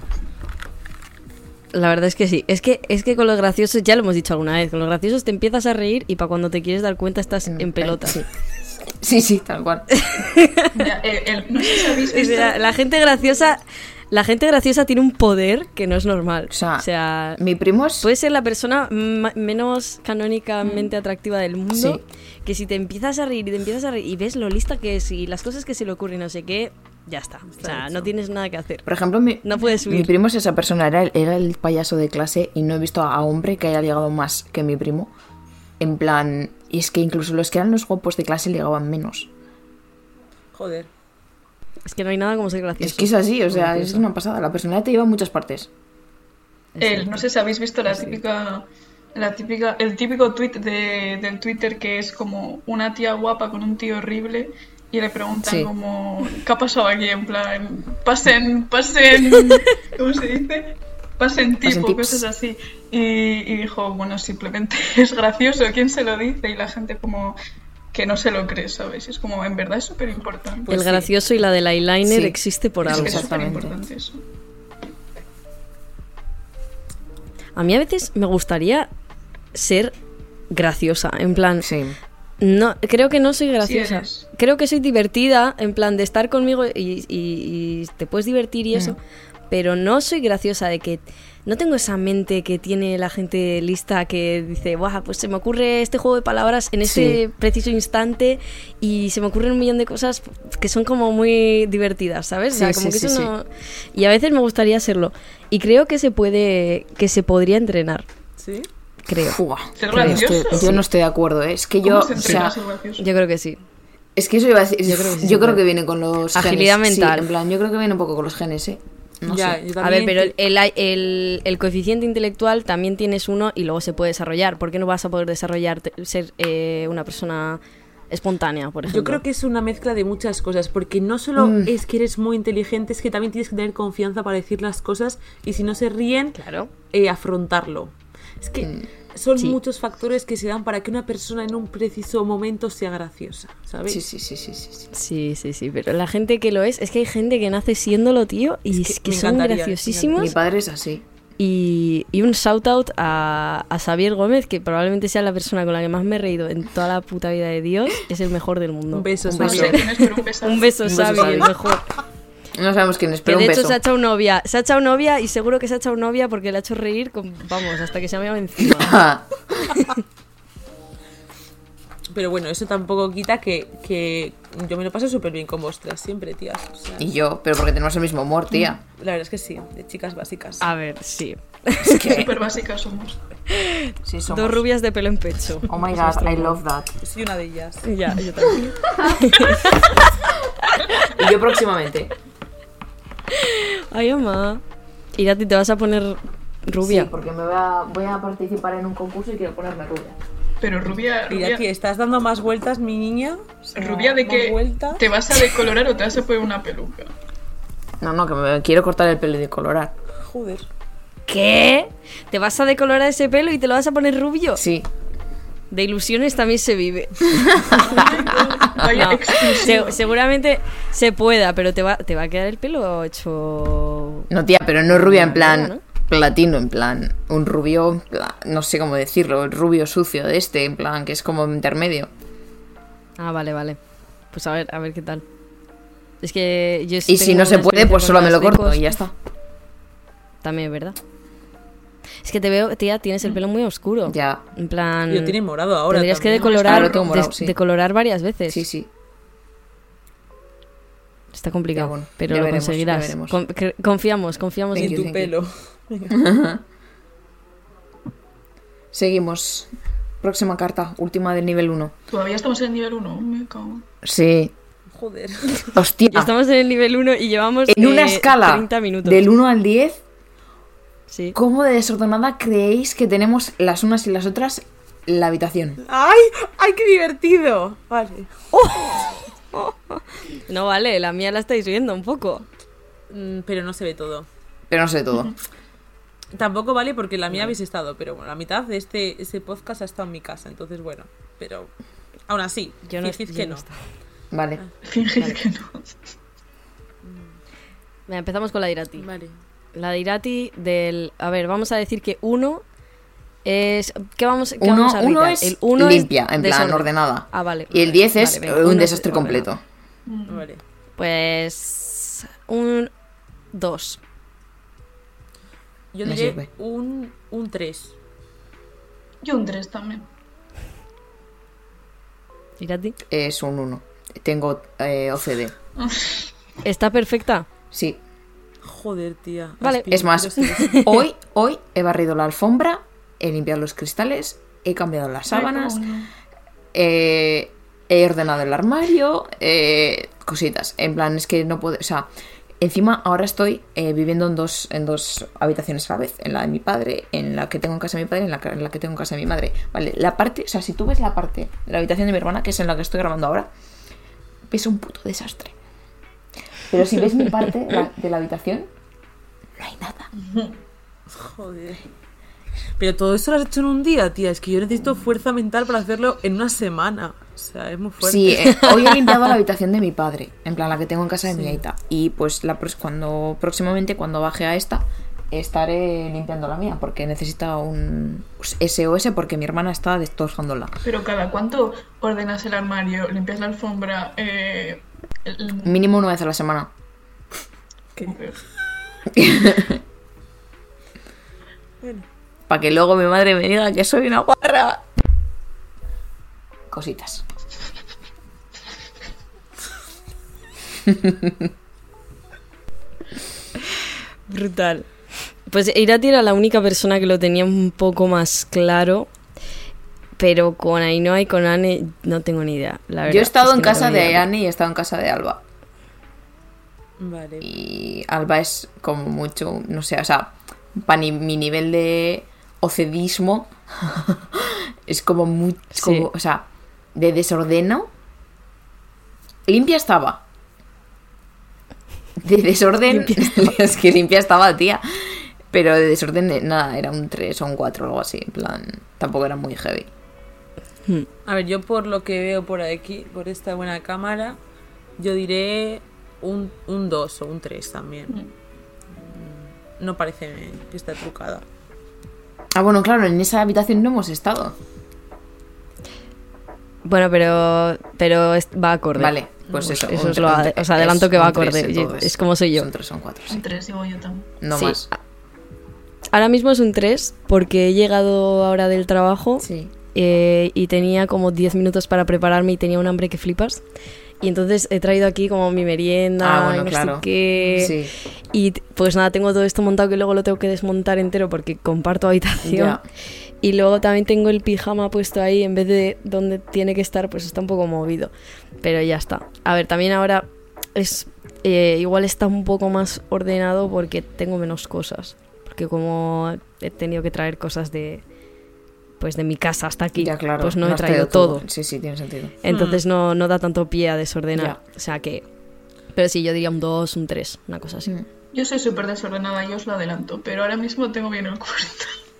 La verdad es que sí. Es que con los graciosos, ya lo hemos dicho alguna vez, con los graciosos te empiezas a reír y para cuando te quieres dar cuenta estás en pelota. Sí, tal cual. Ya, no sé si habéis O visto... sea, la gente graciosa tiene un poder que no es normal. O sea, mi primo es... puede ser la persona menos canónicamente atractiva del mundo, Sí. que si te empiezas a reír y ves lo lista que es y las cosas que se le ocurren, no sé qué, ya está. O sea, no tienes nada que hacer. Por ejemplo, No puedes mi subir. primo es esa persona, era el payaso de clase y no he visto a hombre que haya ligado más que mi primo. En plan, y es que incluso los que eran los guapos de clase ligaban menos. Joder. Es que no hay nada como ser gracioso. Es que es así, o sea, Gracioso. es una pasada. La personalidad te lleva a muchas partes. no sé si habéis visto el típico tweet del Twitter que es como una tía guapa con un tío horrible y le preguntan Sí. como ¿qué ha pasado aquí? En plan, pasen, ¿cómo se dice? pasen Pasen tipo, tips. cosas así. Y dijo, bueno, simplemente es gracioso, ¿quién se lo dice? Y la gente como que no se lo cree, ¿sabes? Es como, en verdad es súper importante. Pues el sí. gracioso y la del eyeliner Sí. existe por Es algo. que es súper Exactamente. importante eso. A mí a veces me gustaría ser graciosa, en plan... Sí. No, creo que no soy graciosa. eres. Creo que soy divertida, en plan de estar conmigo y te puedes divertir y eso, pero no soy graciosa de que no tengo esa mente que tiene la gente lista que dice, "Buah, pues se me ocurre este juego de palabras en este Sí. preciso instante y se me ocurren un millón de cosas que son como muy divertidas, ¿sabes? O sea, Sí, como sí, que sí, eso no... Y a veces me gustaría serlo. Y creo que se podría entrenar, ¿Sí? creo. Fua. Ser Creo, gracioso. yo no estoy de acuerdo, ¿eh? Es que ¿Cómo yo, se o entrena a sea, ser gracioso? Yo creo que sí. es que eso iba a decir, Yo creo que sí se yo creo puede. que viene con los Agilidad genes. Sí, mental. en plan, yo creo que viene un poco con los genes, ¿eh? No Ya, sé. yo A ver, también pero te- el coeficiente intelectual también tienes uno y luego se puede desarrollar. ¿Por qué no vas a poder desarrollar, ser una persona espontánea, por ejemplo? Yo creo que es una mezcla de muchas cosas, porque no solo es que eres muy inteligente, es que también tienes que tener confianza para decir las cosas y si no se ríen, Claro. afrontarlo. Es que son Sí. muchos factores que se dan para que una persona en un preciso momento sea graciosa, ¿sabes? Sí, sí, sí, sí, sí, sí. Sí, pero la gente que lo es que hay gente que nace siéndolo, tío, y Es es que que me son encantaría, graciosísimos. Mi padre es así. Y un shout out a Xavier Gómez, que probablemente sea la persona con la que más me he reído en toda la puta vida de Dios. Es el mejor del mundo. Un beso, Un No Xavi. sé quién es, pero un beso. Un beso, Un beso, Xavi, el Xavi. mejor. No sabemos quién es, Que pero de un hecho beso. se ha echado novia. Se ha echado novia y seguro que se ha echado novia porque le ha hecho reír vamos, hasta que se me ha encima. Pero bueno, eso tampoco quita que yo me lo paso súper bien con vosotras siempre, tías. O sea, Y yo, pero porque tenemos el mismo humor, tía. la verdad es que sí, de chicas básicas. A ver, sí. Súper básicas somos. Sí, somos. Dos rubias de pelo en pecho. Oh my Es god, nuestro I humor. love that. Soy una de ellas. Ya, yo también. Y yo próximamente. Ay, mamá. Y a ti te vas a poner rubia. Sí, porque voy a participar en un concurso y quiero ponerme rubia. Pero rubia, Mira, tía, ¿estás dando más vueltas, mi niña? O sea, rubia de más que vueltas. te vas a decolorar o te vas a poner una peluca. No, que me quiero cortar el pelo y decolorar. Joder. ¿Qué? ¿Te vas a decolorar ese pelo y te lo vas a poner rubio? Sí. De ilusiones también se vive. Vaya No, exclusiva. seguramente se pueda, pero te va a quedar el pelo hecho... No, tía, pero no rubia en plan ¿no? platino, en plan un rubio, en plan, no sé cómo decirlo, el rubio sucio de este, en plan que es como intermedio. Ah, vale. Pues a ver qué tal. Es que yo Y si tengo no se una puede, experiencia pues con solo me las lo corto decos. y ya está. También es verdad. Es que te veo, tía, tienes el pelo muy oscuro. Ya. En plan... Yo tiene morado ahora. Tendrías que también. decolorar, Ah, lo tengo morado, sí. decolorar varias veces. Sí. Está complicado, Ya, bueno, pero ya lo veremos, conseguirás. ya veremos. Confiamos Thank En en you, tu thank pelo. Seguimos. Próxima carta, última del nivel 1. Todavía estamos en el nivel 1. Me cago. Sí. Joder. Hostia. Ya estamos en el nivel 1 y llevamos En una escala 30 minutos. del 1 al 10, Sí. ¿cómo de desordenada creéis que tenemos las unas y las otras la habitación? ¡Ay! ¡Ay, qué divertido! Vale. No vale, la mía la estáis viendo un poco. Pero no se ve todo. Pero no sé todo. Tampoco vale porque la mía habéis estado, pero bueno, la mitad de ese podcast ha estado en mi casa, entonces bueno, pero aún así, Yo no, fingid yo que no no. estaba. Vale. Fingid que no. Venga, empezamos con la de Irati. Vale. La de Irati del... A ver, vamos a decir que 1 es... ¿Qué vamos a Uno ratear? es El 1 limpia, en plan desorden. ordenada. Ah, vale. Y el 10 es Vale, venga, un uno desastre es completo. ordenado. Vale. Pues... Un 2. Yo Me diré sirve. un 3. Yo un 3 también. Irati. Es un 1. Tengo OCD. ¿Está perfecta? Sí. Joder, tía. Vale. Aspiro, Es más, quiero ser- hoy he barrido la alfombra, he limpiado los cristales, he cambiado las sábanas, he ordenado el armario, cositas. En plan, es que no puedo... O sea, encima ahora estoy viviendo en dos habitaciones a la vez. En la de mi padre, en la que tengo en casa de mi padre y en la que tengo en casa de mi madre. Vale, la parte... O sea, si tú ves la parte de la habitación de mi hermana, que es en la que estoy grabando ahora, ves un puto desastre. Pero si ves mi parte de la habitación, no hay nada. Joder. Pero todo eso lo has hecho en un día, tía. Es que yo necesito fuerza mental para hacerlo en una semana. O sea, es muy fuerte. Sí, hoy he limpiado la habitación de mi padre, en plan la que tengo en casa de mi aita. Y pues próximamente cuando baje a esta, estaré limpiando la mía, porque necesita un SOS porque mi hermana está destrozándola. Pero ¿cada cuánto ordenas el armario? ¿Limpias la alfombra? Mínimo 1 vez a la semana. Bueno. Para que luego mi madre me diga que soy una guarra. Cositas. Brutal. Pues Irati era la única persona que lo tenía un poco más claro, pero con Ainhoa y con Anne no tengo ni idea, la verdad. Yo he estado es que en no casa tengo ni de idea. Anne y he estado en casa de Alba. Vale. Y Alba es como mucho, no sé, o sea, para mi nivel de ocedismo es como mucho, Sí. o sea, de desordeno. Limpia estaba. De desorden, es que limpia estaba, tía. Pero de desorden, nada, era un 3 o un 4 o algo así. En plan, tampoco era muy heavy. A ver, yo por lo que veo por aquí, por esta buena cámara, yo diré un 2 o un 3 también. No parece que está trucada. Ah, bueno, claro, en esa habitación no hemos estado. Bueno, pero va acorde. Vale, pues eso. Eso os lo os adelanto que va acorde. Es como soy yo. Son 3, son 4, sí. Un 3 digo yo también. No Sí. más. Ahora mismo es un 3 porque he llegado ahora del trabajo Sí. y tenía como 10 minutos para prepararme y tenía un hambre que flipas. Y entonces he traído aquí como mi merienda, Ah, bueno, y no claro. sé qué. Sí. Y pues nada, tengo todo esto montado que luego lo tengo que desmontar entero porque comparto habitación. Ya. Y luego también tengo el pijama puesto ahí en vez de donde tiene que estar, pues está un poco movido. Pero ya está. A ver, también ahora es igual está un poco más ordenado porque tengo menos cosas. Porque como he tenido que traer cosas de mi casa hasta aquí, Ya, claro. pues no he has traído todo. Sí, sí, tiene sentido. Entonces no da tanto pie a desordenar. Ya. O sea que... Pero sí, yo diría un 2, un 3, una cosa así. Yo soy súper desordenada, yo os lo adelanto, pero ahora mismo tengo bien el cuarto.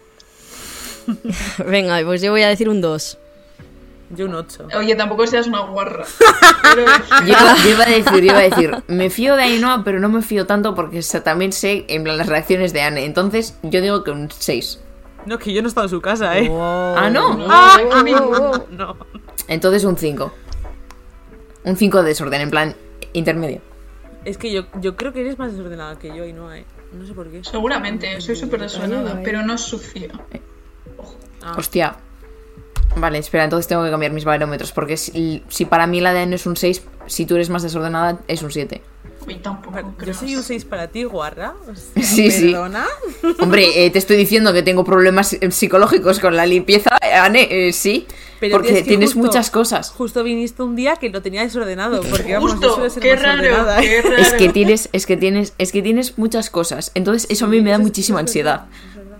Venga, pues yo voy a decir un 2. Yo un 8. Oye, tampoco seas una guarra. Pero Yo iba a decir, me fío de Ainhoa, pero no me fío tanto porque también sé en plan las reacciones de Anne. Entonces, yo digo que un 6. No, que yo no he estado en su casa, ¿eh? Ah, ¿no? No. Entonces un 5. Un 5 de desorden, en plan intermedio. Es que yo creo que eres más desordenada que yo y no, ¿eh? No sé por qué. seguramente, soy súper desordenada, pero no sucia. Ah. Hostia. Vale, espera, entonces tengo que cambiar mis barómetros. Porque si para mí la de Anne es un 6, si tú eres más desordenada, es un 7. Uy, tampoco Yo creo. soy un 6 para ti, guarra. O sea, Sí, sí. ¿perdona? Hombre, te estoy diciendo que tengo problemas psicológicos con la limpieza, Anne, sí. Pero porque tía, es que tienes justo- muchas cosas. Justo viniste un día que lo tenía desordenado. Porque vamos, yo Justo, suelo ser qué más raro, ordenada, ¿eh? qué raro. Es que tienes muchas cosas. Entonces eso a mí me da muchísima ansiedad.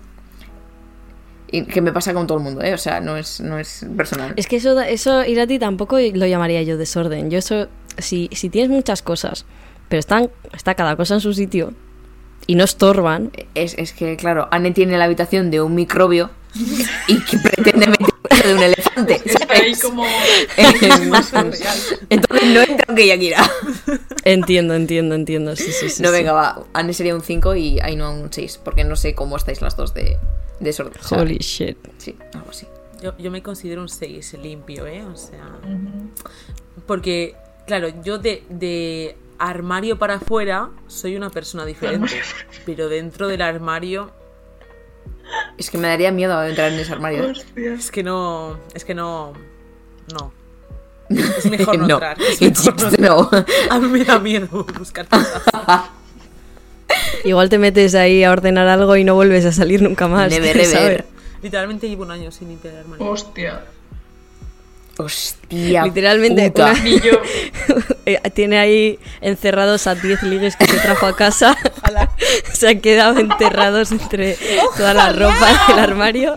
Y que me pasa con todo el mundo, ¿eh? O sea, no es personal. Es que eso Irati, tampoco lo llamaría yo desorden. Yo eso, si tienes muchas cosas, pero está cada cosa en su sitio y no estorban. Es que, claro, Anne tiene la habitación de un microbio y que pretende meter de un elefante. Está ahí ¿sabes? como... Entonces no entra aunque ella quiera. Entiendo. Sí, No, sí. venga, va. Anne sería un 5 y Ainhoa un 6. Porque no sé cómo estáis las dos de desorden. O sea, Holy shit. sí, algo así. Yo me considero un 6 limpio, ¿eh? O sea... Porque, claro, yo de armario para afuera soy una persona diferente. Pero dentro del armario Es que me daría miedo entrar en ese armario. ¿eh? Hostia. es que no... No. Es mejor no, No, entrar. Es it's mejor just no. A mí me da miedo buscar cosas. Igual te metes ahí a ordenar algo y no vuelves a salir nunca más. Never, ¿quién ever. sabe? Literalmente llevo un año sin limpiar el armario. Hostia. Hostia. Literalmente, puta. Ni yo. Tiene ahí encerrados a 10 ligues que se trajo a casa. Se han quedado enterrados entre toda la ropa del armario.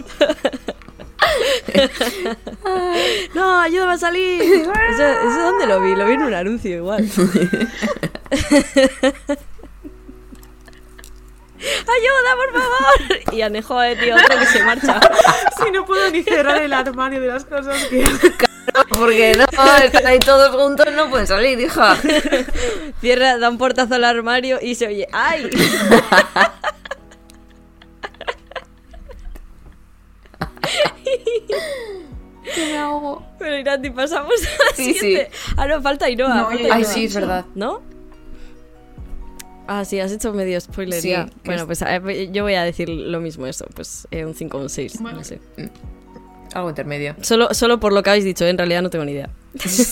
No, ayúdame a salir. ¿Eso dónde lo vi? Lo vi en un anuncio igual. ¡Ayuda, por favor! Y Anejo tío, otro que se marcha. Si no puedo ni cerrar el armario de las cosas que... Porque no, están ahí todos juntos, no pueden salir, hija. Cierra, da un portazo al armario y se oye ¡ay! Me ahogo. Pero Irati, pasamos a la Sí, siguiente. Ah, no, falta Ainhoa. No, falta ya Ay, Ainhoa. sí, es verdad. ¿No? Ah, sí, has hecho medio spoiler Sí, ya. que Bueno, pues yo voy a decir lo mismo eso. Pues un 5 o un 6, Vale. no sé. Algo intermedio. Solo por lo que habéis dicho, en realidad no tengo ni idea.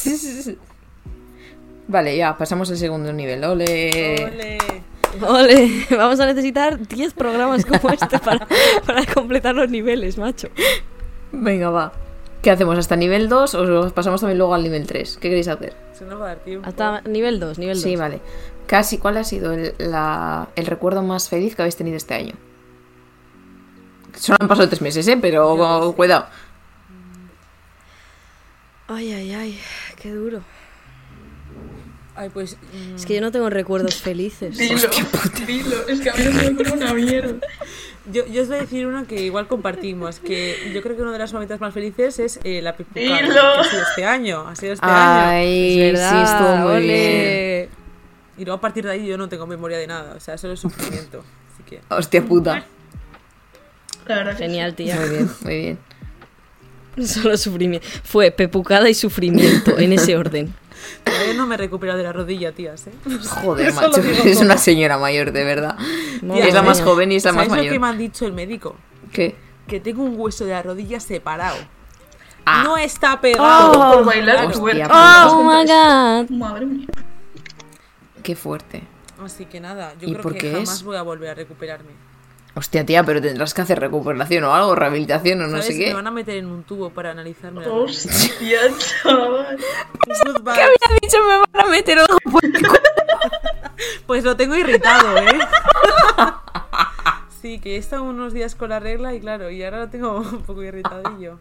Vale, ya, pasamos al segundo nivel. ¡Ole! Ole. Ole, vamos a necesitar 10 programas como este para completar los niveles, macho. Venga, va. ¿Qué hacemos? ¿Hasta nivel 2 o pasamos también luego al nivel 3? ¿Qué queréis hacer? Eso no va a dar tiempo. Hasta nivel 2, nivel 2. Sí, vale. Casi, ¿cuál ha sido el recuerdo más feliz que habéis tenido este año? Solo han pasado 3 meses, pero Yo no sé. cuidado. Ay, ay, ay, qué duro. Ay, pues... Es que yo no tengo recuerdos felices. Dilo, dilo. Es que a mí no se me ocurre una mierda. Yo os voy a decir una que igual compartimos, que yo creo que una de las momentos más felices es la pepucada, Dilo. que ha sido este año, año. Ay, Es verdad, sí, estuvo muy bien. ole. Y luego a partir de ahí yo no tengo memoria de nada, o sea, solo es sufrimiento. Así que... Hostia puta. La verdad que Genial, tía. Muy bien, muy bien. Solo sufrimiento. Fue pepucada y sufrimiento, en ese orden. Todavía no me he recuperado de la rodilla, tías, ¿eh? Joder, Eso lo macho, digo es todo. una señora mayor, de verdad. Madre Es la más mía. joven y es la más ¿Sabes lo que mayor. me han dicho el médico? ¿Qué? Que tengo un hueso de la rodilla separado. Ah. No está pegado. Oh. por bailar Hostia, tuerca. puta. Oh my god. Madre mía. Qué fuerte. Así que nada, yo ¿Y creo por que qué jamás es? voy a volver a recuperarme. Hostia, tía, pero tendrás que hacer recuperación o algo, rehabilitación o no ¿Sabes? sé Me qué. van a meter en un tubo para analizarme la rodilla. Hostia, chaval. Goodbye. ¿Qué había dicho? Me van a meter algo por el culo. Pues lo tengo irritado, ¿eh? Sí, que he estado unos días con la regla y claro, y ahora lo tengo un poco irritadillo.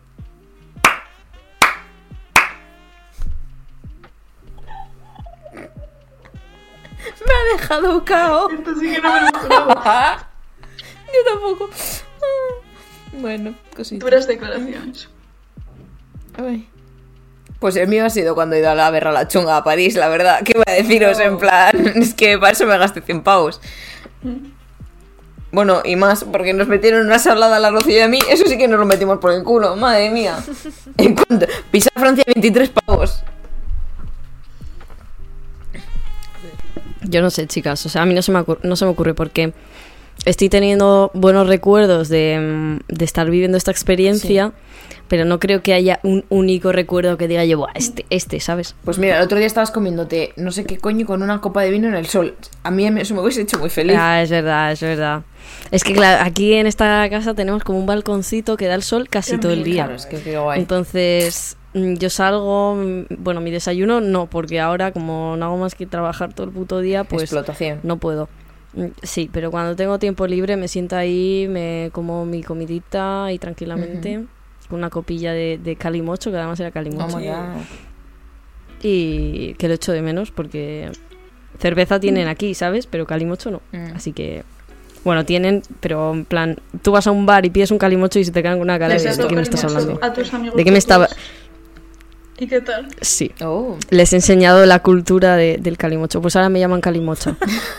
Me ha dejado cao. Esto sí que no me lo esperaba. Yo tampoco. Bueno, cosita. Duras declaraciones. Ay. Pues el mío ha sido cuando he ido a ver a la chunga a París, la verdad. ¿Qué voy a deciros? En plan, es que para eso me gasté 100 pavos. Bueno, y más, porque nos metieron una salada a la Rocío y a mí. Eso sí que nos lo metimos por el culo, madre mía. En cuanto pisar Francia, 23 pavos. Yo no sé, chicas, o sea, a mí no se me ocurre porque estoy teniendo buenos recuerdos de estar viviendo esta experiencia, pero no creo que haya un único recuerdo que diga yo, "Buah, este, ¿sabes? Pues mira, el otro día estabas comiéndote no sé qué coño con una copa de vino en el sol. A mí eso me hubiese hecho muy feliz. Ah, es verdad, es verdad. Es que claro, aquí en esta casa tenemos como un balconcito que da el sol casi todo el día. Claro, es que qué guay. Entonces, yo salgo, bueno, mi desayuno no, porque ahora como no hago más que trabajar todo el puto día, pues Explotación. no puedo. Sí, pero cuando tengo tiempo libre me siento ahí, me como mi comidita y tranquilamente, con una copilla de calimocho, que además era calimocho. Vamos ya. Y que lo echo de menos porque cerveza tienen aquí, ¿sabes? Pero calimocho no. Así que, bueno, tienen, pero en plan, tú vas a un bar y pides un calimocho y se te quedan con una cara de Les ¿de qué me estás has hablando? a tus amigos ¿De qué me estaba...? todos. ¿Y qué tal? Sí, Oh. les he enseñado la cultura del calimocho. Pues ahora me llaman calimocha.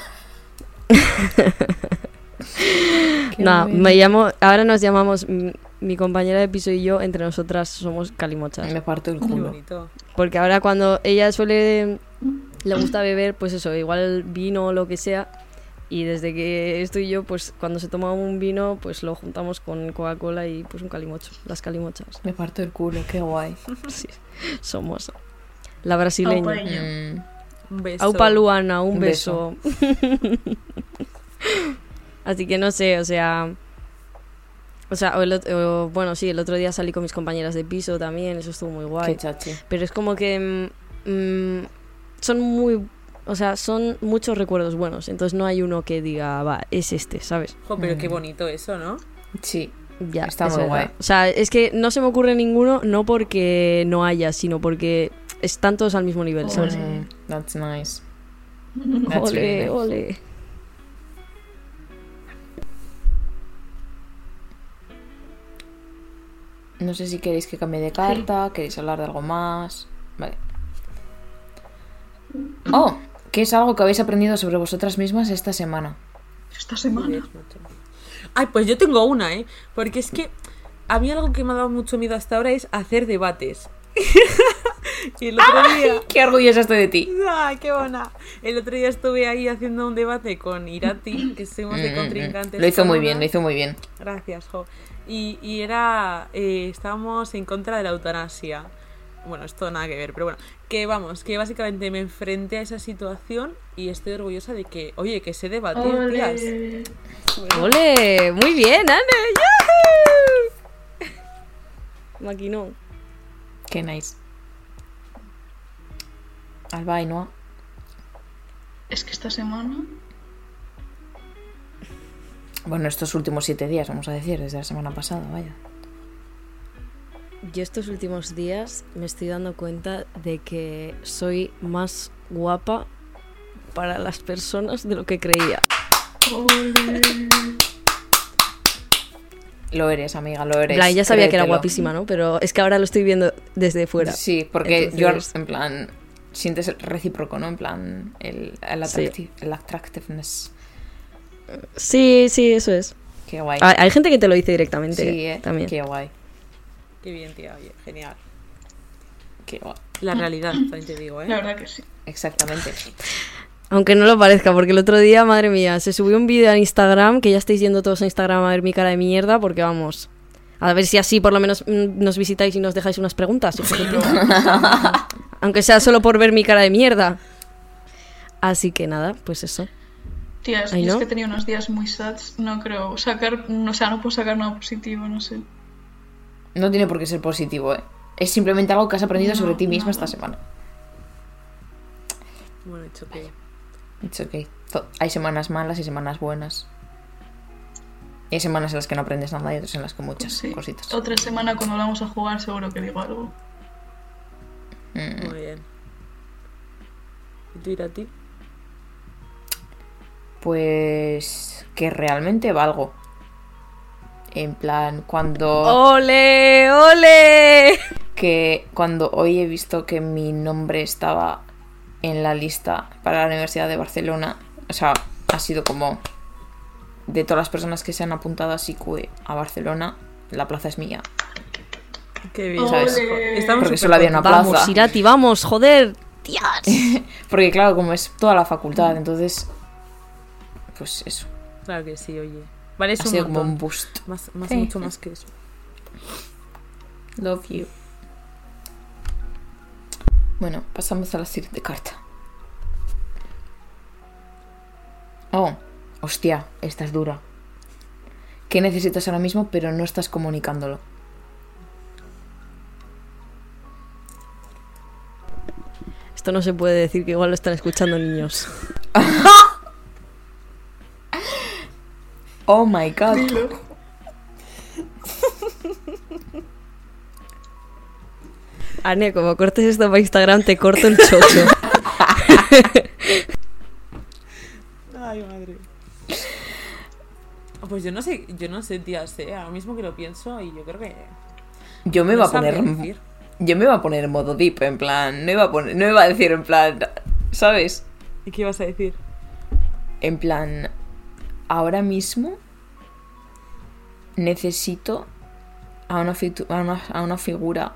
No, ahora nos llamamos, mi compañera de piso y yo, entre nosotras somos calimochas. Me parto el Qué culo. bonito. Porque ahora cuando ella le gusta beber, pues eso, igual vino o lo que sea. Y desde que estoy yo, pues cuando se toma un vino, pues lo juntamos con Coca-Cola y pues un calimocho, las calimochas. Me parto el culo, qué guay. Sí, somos la brasileña. Aupaeña. Un beso. Aupa Luana, un Un beso. Así que no sé, o sea, bueno, sí, el otro día salí con mis compañeras de piso también, eso estuvo muy guay. Qué chachi. Pero es como que son muchos recuerdos buenos, entonces no hay uno que diga, va, es este, ¿sabes? Jo, pero qué bonito eso, ¿no? Sí. Ya, Está es muy verdad. guay. O sea, es que no se me ocurre ninguno, no porque no haya, sino porque están todos al mismo nivel, ¿sabes? That's nice. That's really Ole, nice. ole. No sé si queréis que cambie de carta, queréis hablar de algo más. Vale. Oh, ¿qué es algo que habéis aprendido sobre vosotras mismas esta semana? Esta semana. Ay, pues yo tengo una, ¿eh? Porque es que a mí algo que me ha dado mucho miedo hasta ahora es hacer debates. Y el otro día... ¡Qué orgullosa estoy de ti! ¡Ay, qué buena! El otro día estuve ahí haciendo un debate con Irati, que estuvimos de contrincantes. Lo hizo muy bien, lo hizo muy bien. Gracias, Jo. Y era... estábamos en contra de la eutanasia. Bueno, esto nada que ver, pero bueno. Que vamos, que básicamente me enfrenté a esa situación y estoy orgullosa de que, oye, que sé debatir, tías. Ole. ¡Ole! ¡Muy bien, Anne! ¡Yahoo! Maquinón. Qué nice. Alba y Noa. Es que esta semana... Bueno, estos últimos 7 días, vamos a decir, desde la semana pasada, vaya. Yo estos últimos días me estoy dando cuenta de que soy más guapa para las personas de lo que creía. Ole. Lo eres, amiga, lo eres. En plan, ya sabía que era créetelo. guapísima, ¿no? Pero es que ahora lo estoy viendo desde fuera. Sí, porque Entonces- yo, en plan, sientes el recíproco, ¿no? En plan, el attractiveness. Sí, eso es. Qué guay. Hay gente que te lo dice directamente. Sí, También. qué guay. Qué bien, tía, oye, genial. Qué guay. La realidad, también te digo, La ¿eh? verdad que sí. Exactamente. Aunque no lo parezca, porque el otro día, madre mía, se subió un vídeo en Instagram, que ya estáis yendo todos a Instagram a ver mi cara de mierda, porque vamos, a ver si así por lo menos nos visitáis y nos dejáis unas preguntas. hijos de puta. Aunque sea solo por ver mi cara de mierda. Así que nada, pues eso. Tía, Ay, es ¿no? que he tenido unos días muy sads. No creo sacar... O sea, no puedo sacar nada positivo, no sé. No tiene por qué ser positivo, ¿eh? Es simplemente algo que has aprendido sobre ti misma esta semana. Bueno, hecho que... It's okay. Hay semanas malas y semanas buenas. Y hay semanas en las que no aprendes nada y otras en las que muchas Sí. cositas. Otra semana cuando vamos a jugar seguro que digo algo. Muy bien. ¿Y tú, Irati? Pues que realmente valgo. En plan, cuando... ¡Ole! ¡Ole! Que cuando hoy he visto que mi nombre estaba en la lista para la Universidad de Barcelona, o sea, ha sido como de todas las personas que se han apuntado a SICUE a Barcelona, la plaza es mía. Qué bien, ¿Sabes? Ole. Estamos Porque súper solo había una contentos. Vamos, plaza. Irati, vamos, joder. Tías. Porque claro, como es toda la facultad, entonces pues eso, Claro que sí, oye. Vale, es ha un sido como montón. un boost. Más Sí. mucho más que eso. Love you. Bueno, pasamos a la siguiente carta. Oh, hostia, esta es dura. ¿Qué necesitas ahora mismo pero no estás comunicándolo? Esto no se puede decir, que igual lo están escuchando niños. Oh my god. Ane, como cortes esto para Instagram, te corto el chocho. Ay, madre. Pues yo no sé, tía, sé, ahora mismo que lo pienso y yo creo que... Yo me no iba a sabría poner decir. Yo me iba a poner en modo deep, en plan, no iba a decir en plan, ¿sabes? ¿Y qué ibas a decir? En plan, ahora mismo necesito a una figura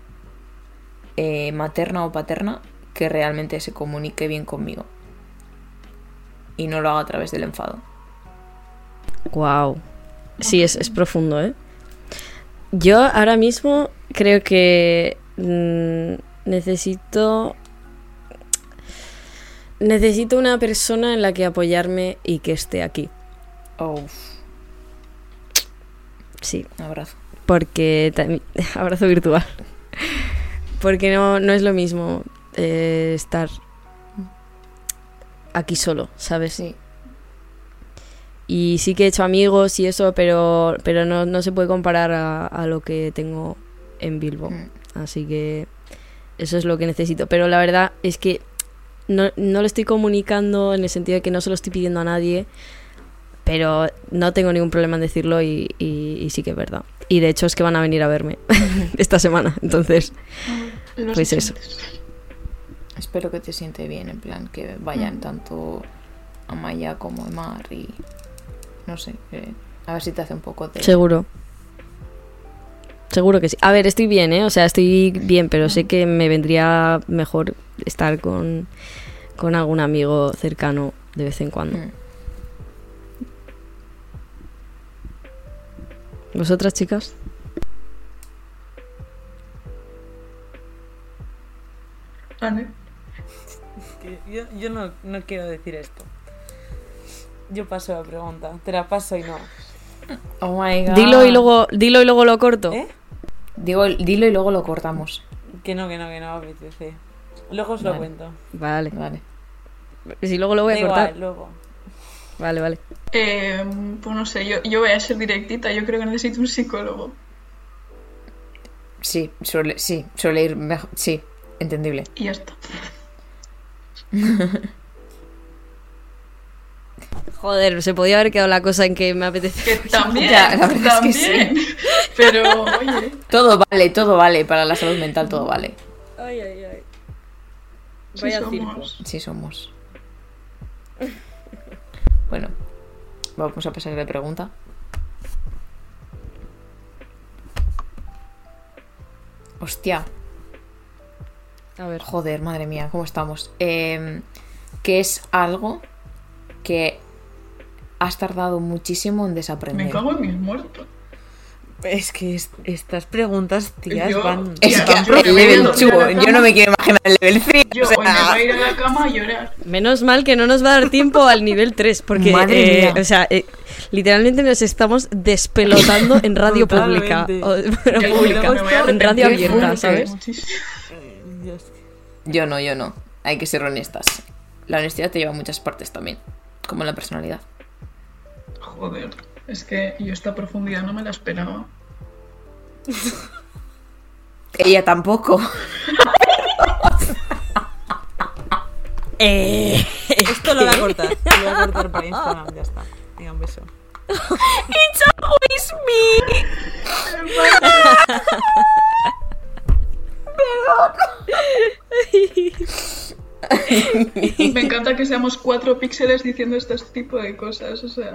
materna o paterna que realmente se comunique bien conmigo y no lo haga a través del enfado. Wow. Sí, es profundo, ¿eh? Yo ahora mismo creo que necesito una persona en la que apoyarme y que esté aquí. Oh, Sí, un abrazo. porque abrazo virtual. Porque no es lo mismo estar aquí solo, ¿sabes? Sí. Y sí que he hecho amigos y eso, pero no se puede comparar a lo que tengo en Bilbo. Así que eso es lo que necesito. Pero la verdad es que no lo estoy comunicando en el sentido de que no se lo estoy pidiendo a nadie, pero no tengo ningún problema en decirlo y sí que es verdad. Y de hecho es que van a venir a verme esta semana, entonces, Los pues eso. oyentes. Espero que te siente bien, en plan, que vayan tanto Amaya como Emar y... No sé, a ver si te hace un poco de... Seguro. Seguro que sí. A ver, estoy bien, ¿eh? O sea, estoy bien, pero sé que me vendría mejor estar con algún amigo cercano de vez en cuando. ¿Vosotras, chicas? Vale. Yo no quiero decir esto. Yo paso la pregunta. Te la paso y no. Oh my god. Dilo y luego lo corto. ¿Eh? Dilo y luego lo cortamos. Que no apetece. Luego os lo Vale. cuento. Vale. Vale. Si luego lo voy a Da cortar. igual, luego. Vale. Pues no sé, yo voy a ser directita. Yo creo que necesito un psicólogo. Sí, suele ir mejor. Sí, entendible. Y ya está. Joder, se podía haber quedado la cosa en que me apetece. Que también, Ya, la verdad es que también. Pero, oye, Todo vale. Para la salud mental todo vale. Ay. sí Vaya somos. circo. Sí somos. Bueno, vamos a pasar a la pregunta. Hostia, A ver. joder, madre mía, ¿cómo estamos? ¿Qué es algo que has tardado muchísimo en desaprender? Me cago en mis muertos. Es que estas preguntas, tías, Yo- van... Es Ya, que yo el me voy a level dormir a 2, la yo cama. no me quiero imaginar el level 3. Yo o sea, hoy me voy a ir a la cama a llorar. Menos mal que no nos va a dar tiempo al nivel 3, porque, Madre mía. o sea, literalmente nos estamos despelotando en radio pública. Totalmente. Pero Ya, pública, me voy a en radio arrepentir abierta, mucho, ¿sabes? muchísimo. Dios. yo no. Hay que ser honestas. La honestidad te lleva a muchas partes también, como en la personalidad. Joder, es que yo esta profundidad no me la esperaba. Ella tampoco. Esto lo voy a cortar. Lo voy a cortar para Instagram, ya está. Venga, un beso. It's always me. Me encanta que seamos 4 píxeles diciendo este tipo de cosas, o sea...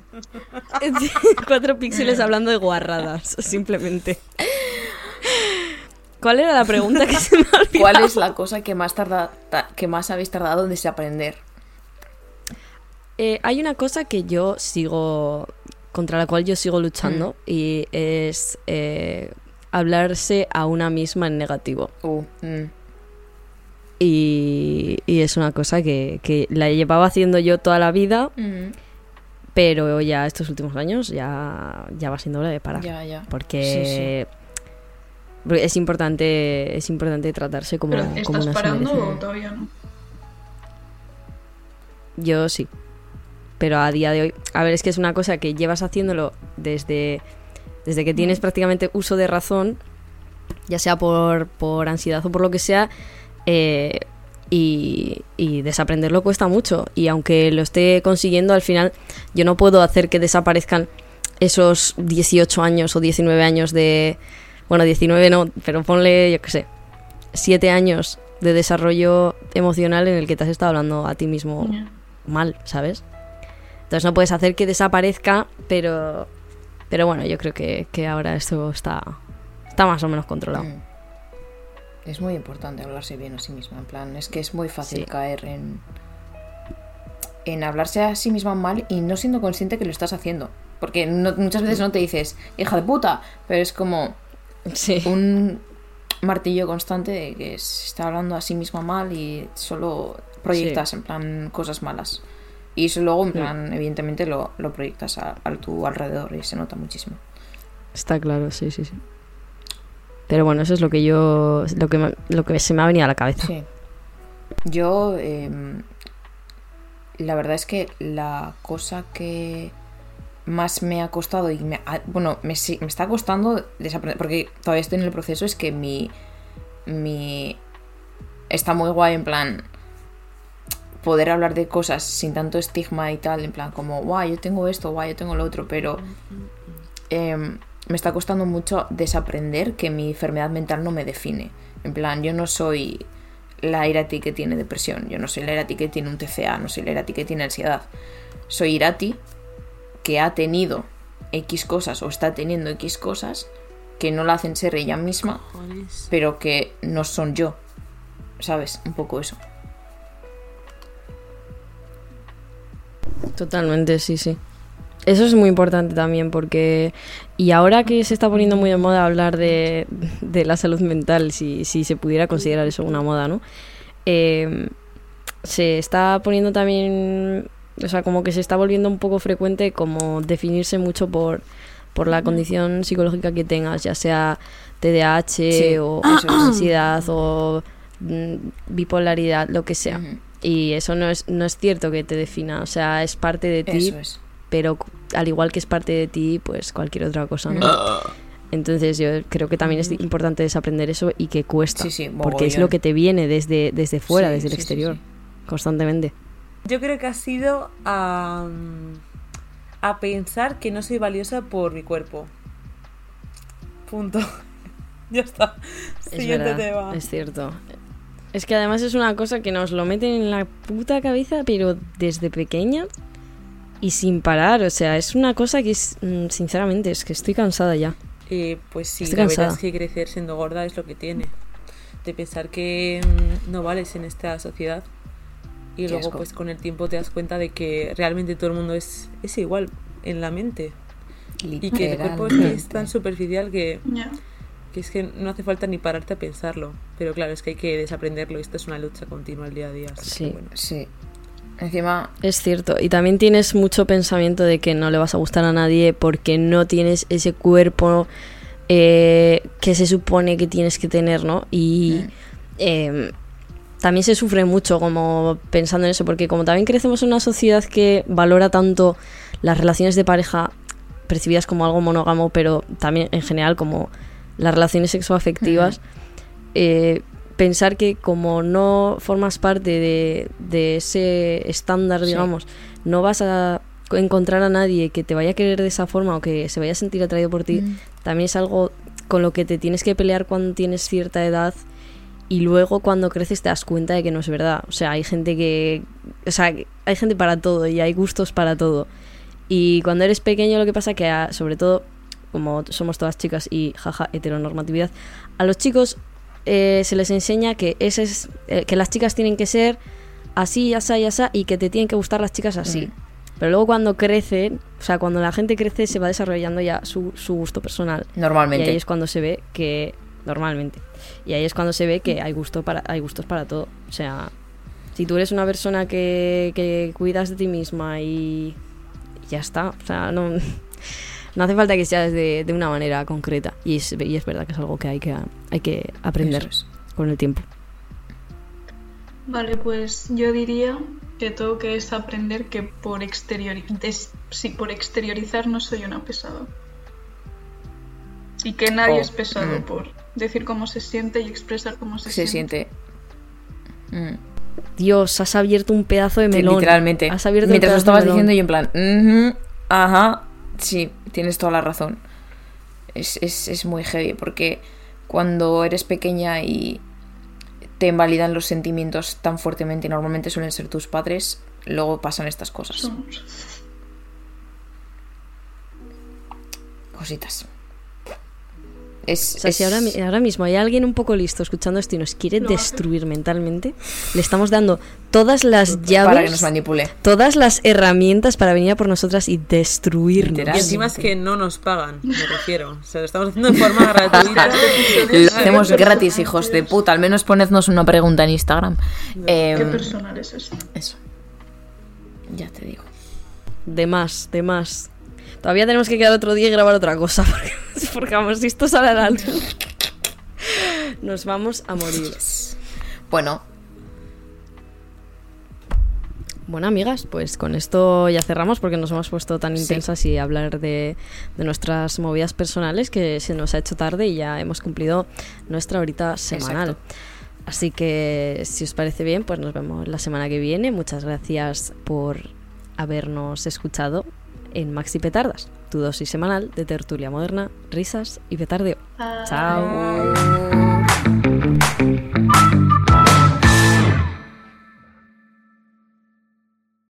4 píxeles hablando de guarradas, simplemente. ¿Cuál era la pregunta que se me ha olvidado? ¿Cuál es la cosa que más habéis tardado en desaprender? Hay una cosa que yo sigo, contra la cual yo sigo luchando, y es hablarse a una misma en negativo. Y es una cosa que la llevaba haciendo yo toda la vida, pero ya estos últimos años ya va siendo hora de parar. Ya. Porque es importante tratarse como, ¿Pero como estás una se parando merece. o todavía no? Yo sí. Pero a día de hoy... A ver, es que es una cosa que llevas haciéndolo desde que tienes prácticamente uso de razón, ya sea por ansiedad o por lo que sea, y desaprenderlo cuesta mucho. Y aunque lo esté consiguiendo, al final yo no puedo hacer que desaparezcan esos 18 años o 19 años de... Bueno, 19 no, pero ponle, yo qué sé, 7 años de desarrollo emocional en el que te has estado hablando a ti mismo Ya. mal, ¿sabes? Entonces no puedes hacer que desaparezca, pero bueno, yo creo que ahora esto está más o menos controlado. Es muy importante hablarse bien a sí misma. En plan, es que es muy fácil Sí. caer en hablarse a sí misma mal y no siendo consciente que lo estás haciendo. Porque muchas veces no te dices, hija de puta, pero es como Sí. un martillo constante de que se está hablando a sí misma mal y solo proyectas en plan cosas malas. Y eso luego, en plan, evidentemente lo proyectas a tu alrededor y se nota muchísimo. Está claro, sí. Pero bueno, eso es lo que lo que se me ha venido a la cabeza. Sí. Yo, la verdad es que la cosa que más me ha costado y me está costando desaprender, porque todavía estoy en el proceso, es que mi está muy guay, en plan, poder hablar de cosas sin tanto estigma y tal, en plan como, guau, yo tengo esto, guau, yo tengo lo otro, pero me está costando mucho desaprender que mi enfermedad mental no me define. En plan, yo no soy la Irati que tiene depresión, yo no soy la Irati que tiene un TCA, no soy la Irati que tiene ansiedad. Soy Irati que ha tenido X cosas o está teniendo X cosas que no la hacen ser ella misma, pero que no son yo, ¿sabes? Un poco eso. Totalmente, sí, sí. Eso es muy importante también porque... Y ahora que se está poniendo muy de moda hablar de la salud mental, si se pudiera considerar eso una moda, ¿no? Se está poniendo también... O sea, como que se está volviendo un poco frecuente como definirse mucho por la condición psicológica que tengas, ya sea TDAH o ansiedad o bipolaridad, lo que sea. Y eso no es cierto que te defina, o sea, es parte de ti, pero al igual que es parte de ti, pues cualquier otra cosa, ¿no? Entonces yo creo que también es importante desaprender eso y que cuesta, porque es lo que te viene desde fuera, desde el exterior, constantemente. Yo creo que ha sido a pensar que no soy valiosa por mi cuerpo. Punto. Ya está. Siguiente tema. Es cierto. Es que además es una cosa que nos lo meten en la puta cabeza, pero desde pequeña y sin parar. O sea, es una cosa que es, sinceramente, es que estoy cansada ya. Pues sí, estoy la cansada. verdad es que crecer siendo gorda es lo que tiene. De pensar que no vales en esta sociedad. Y Qué luego asco. pues con el tiempo te das cuenta de que realmente todo el mundo es igual en la mente. Y que el cuerpo es tan superficial que es que no hace falta ni pararte a pensarlo. Pero claro, es que hay que desaprenderlo y esto es una lucha continua el día a día. Así que bueno. Sí. Encima... Es cierto. Y también tienes mucho pensamiento de que no le vas a gustar a nadie porque no tienes ese cuerpo que se supone que tienes que tener, ¿no? Y... también se sufre mucho como pensando en eso, porque como también crecemos en una sociedad que valora tanto las relaciones de pareja percibidas como algo monógamo, pero también en general como las relaciones sexoafectivas, pensar que como no formas parte de ese estándar, digamos, no vas a encontrar a nadie que te vaya a querer de esa forma o que se vaya a sentir atraído por ti, también es algo con lo que te tienes que pelear cuando tienes cierta edad. Y luego cuando creces te das cuenta de que no es verdad. O sea, hay gente hay gente para todo y hay gustos para todo. Y cuando eres pequeño lo que pasa que, sobre todo, como somos todas chicas y jaja, heteronormatividad, a los chicos se les enseña que que las chicas tienen que ser así, así, así, y que te tienen que gustar las chicas así. Pero luego cuando crecen, o sea, cuando la gente crece se va desarrollando ya su gusto personal. Normalmente. Y ahí es cuando se ve que... Normalmente. Y ahí es cuando se ve que hay gustos para todo. O sea, si tú eres una persona que cuidas de ti misma y ya está. O sea, no hace falta que seas de una manera concreta. Y es verdad que es algo que hay que aprender con el tiempo. Vale, pues yo diría que tengo que desaprender que por exteriorizar no soy una pesada. Y que nadie es pesado por decir cómo se siente y expresar cómo se siente. Dios, has abierto un pedazo de melón. Literalmente. Has abierto Mientras lo un pedazo estabas de melón. diciendo yo en plan, ajá, sí, tienes toda la razón. Es muy heavy porque cuando eres pequeña y te invalidan los sentimientos tan fuertemente, normalmente suelen ser tus padres, luego pasan estas cosas. Cositas. O sea, si ahora mismo hay alguien un poco listo escuchando esto y nos quiere destruir mentalmente, le estamos dando todas las llaves para que nos manipule, todas las herramientas para venir a por nosotras y destruirnos. Y encima es que no nos pagan, me refiero. O sea, lo estamos haciendo de forma gratuita. Lo hacemos gratis, hijos de puta. Al menos ponednos una pregunta en Instagram. ¿Qué personal es eso? Eso. Ya te digo. De más. Todavía tenemos que quedar otro día y grabar otra cosa. Porque vamos, si esto sale a la luz, nos vamos a morir. Bueno, amigas, pues con esto ya cerramos porque nos hemos puesto tan intensas y hablar de nuestras movidas personales que se nos ha hecho tarde y ya hemos cumplido nuestra horita semanal. Así que si os parece bien, pues nos vemos la semana que viene. Muchas gracias por habernos escuchado en Maxi Petardas, tu dosis semanal de tertulia moderna, risas y petardeo. Chao. Bye.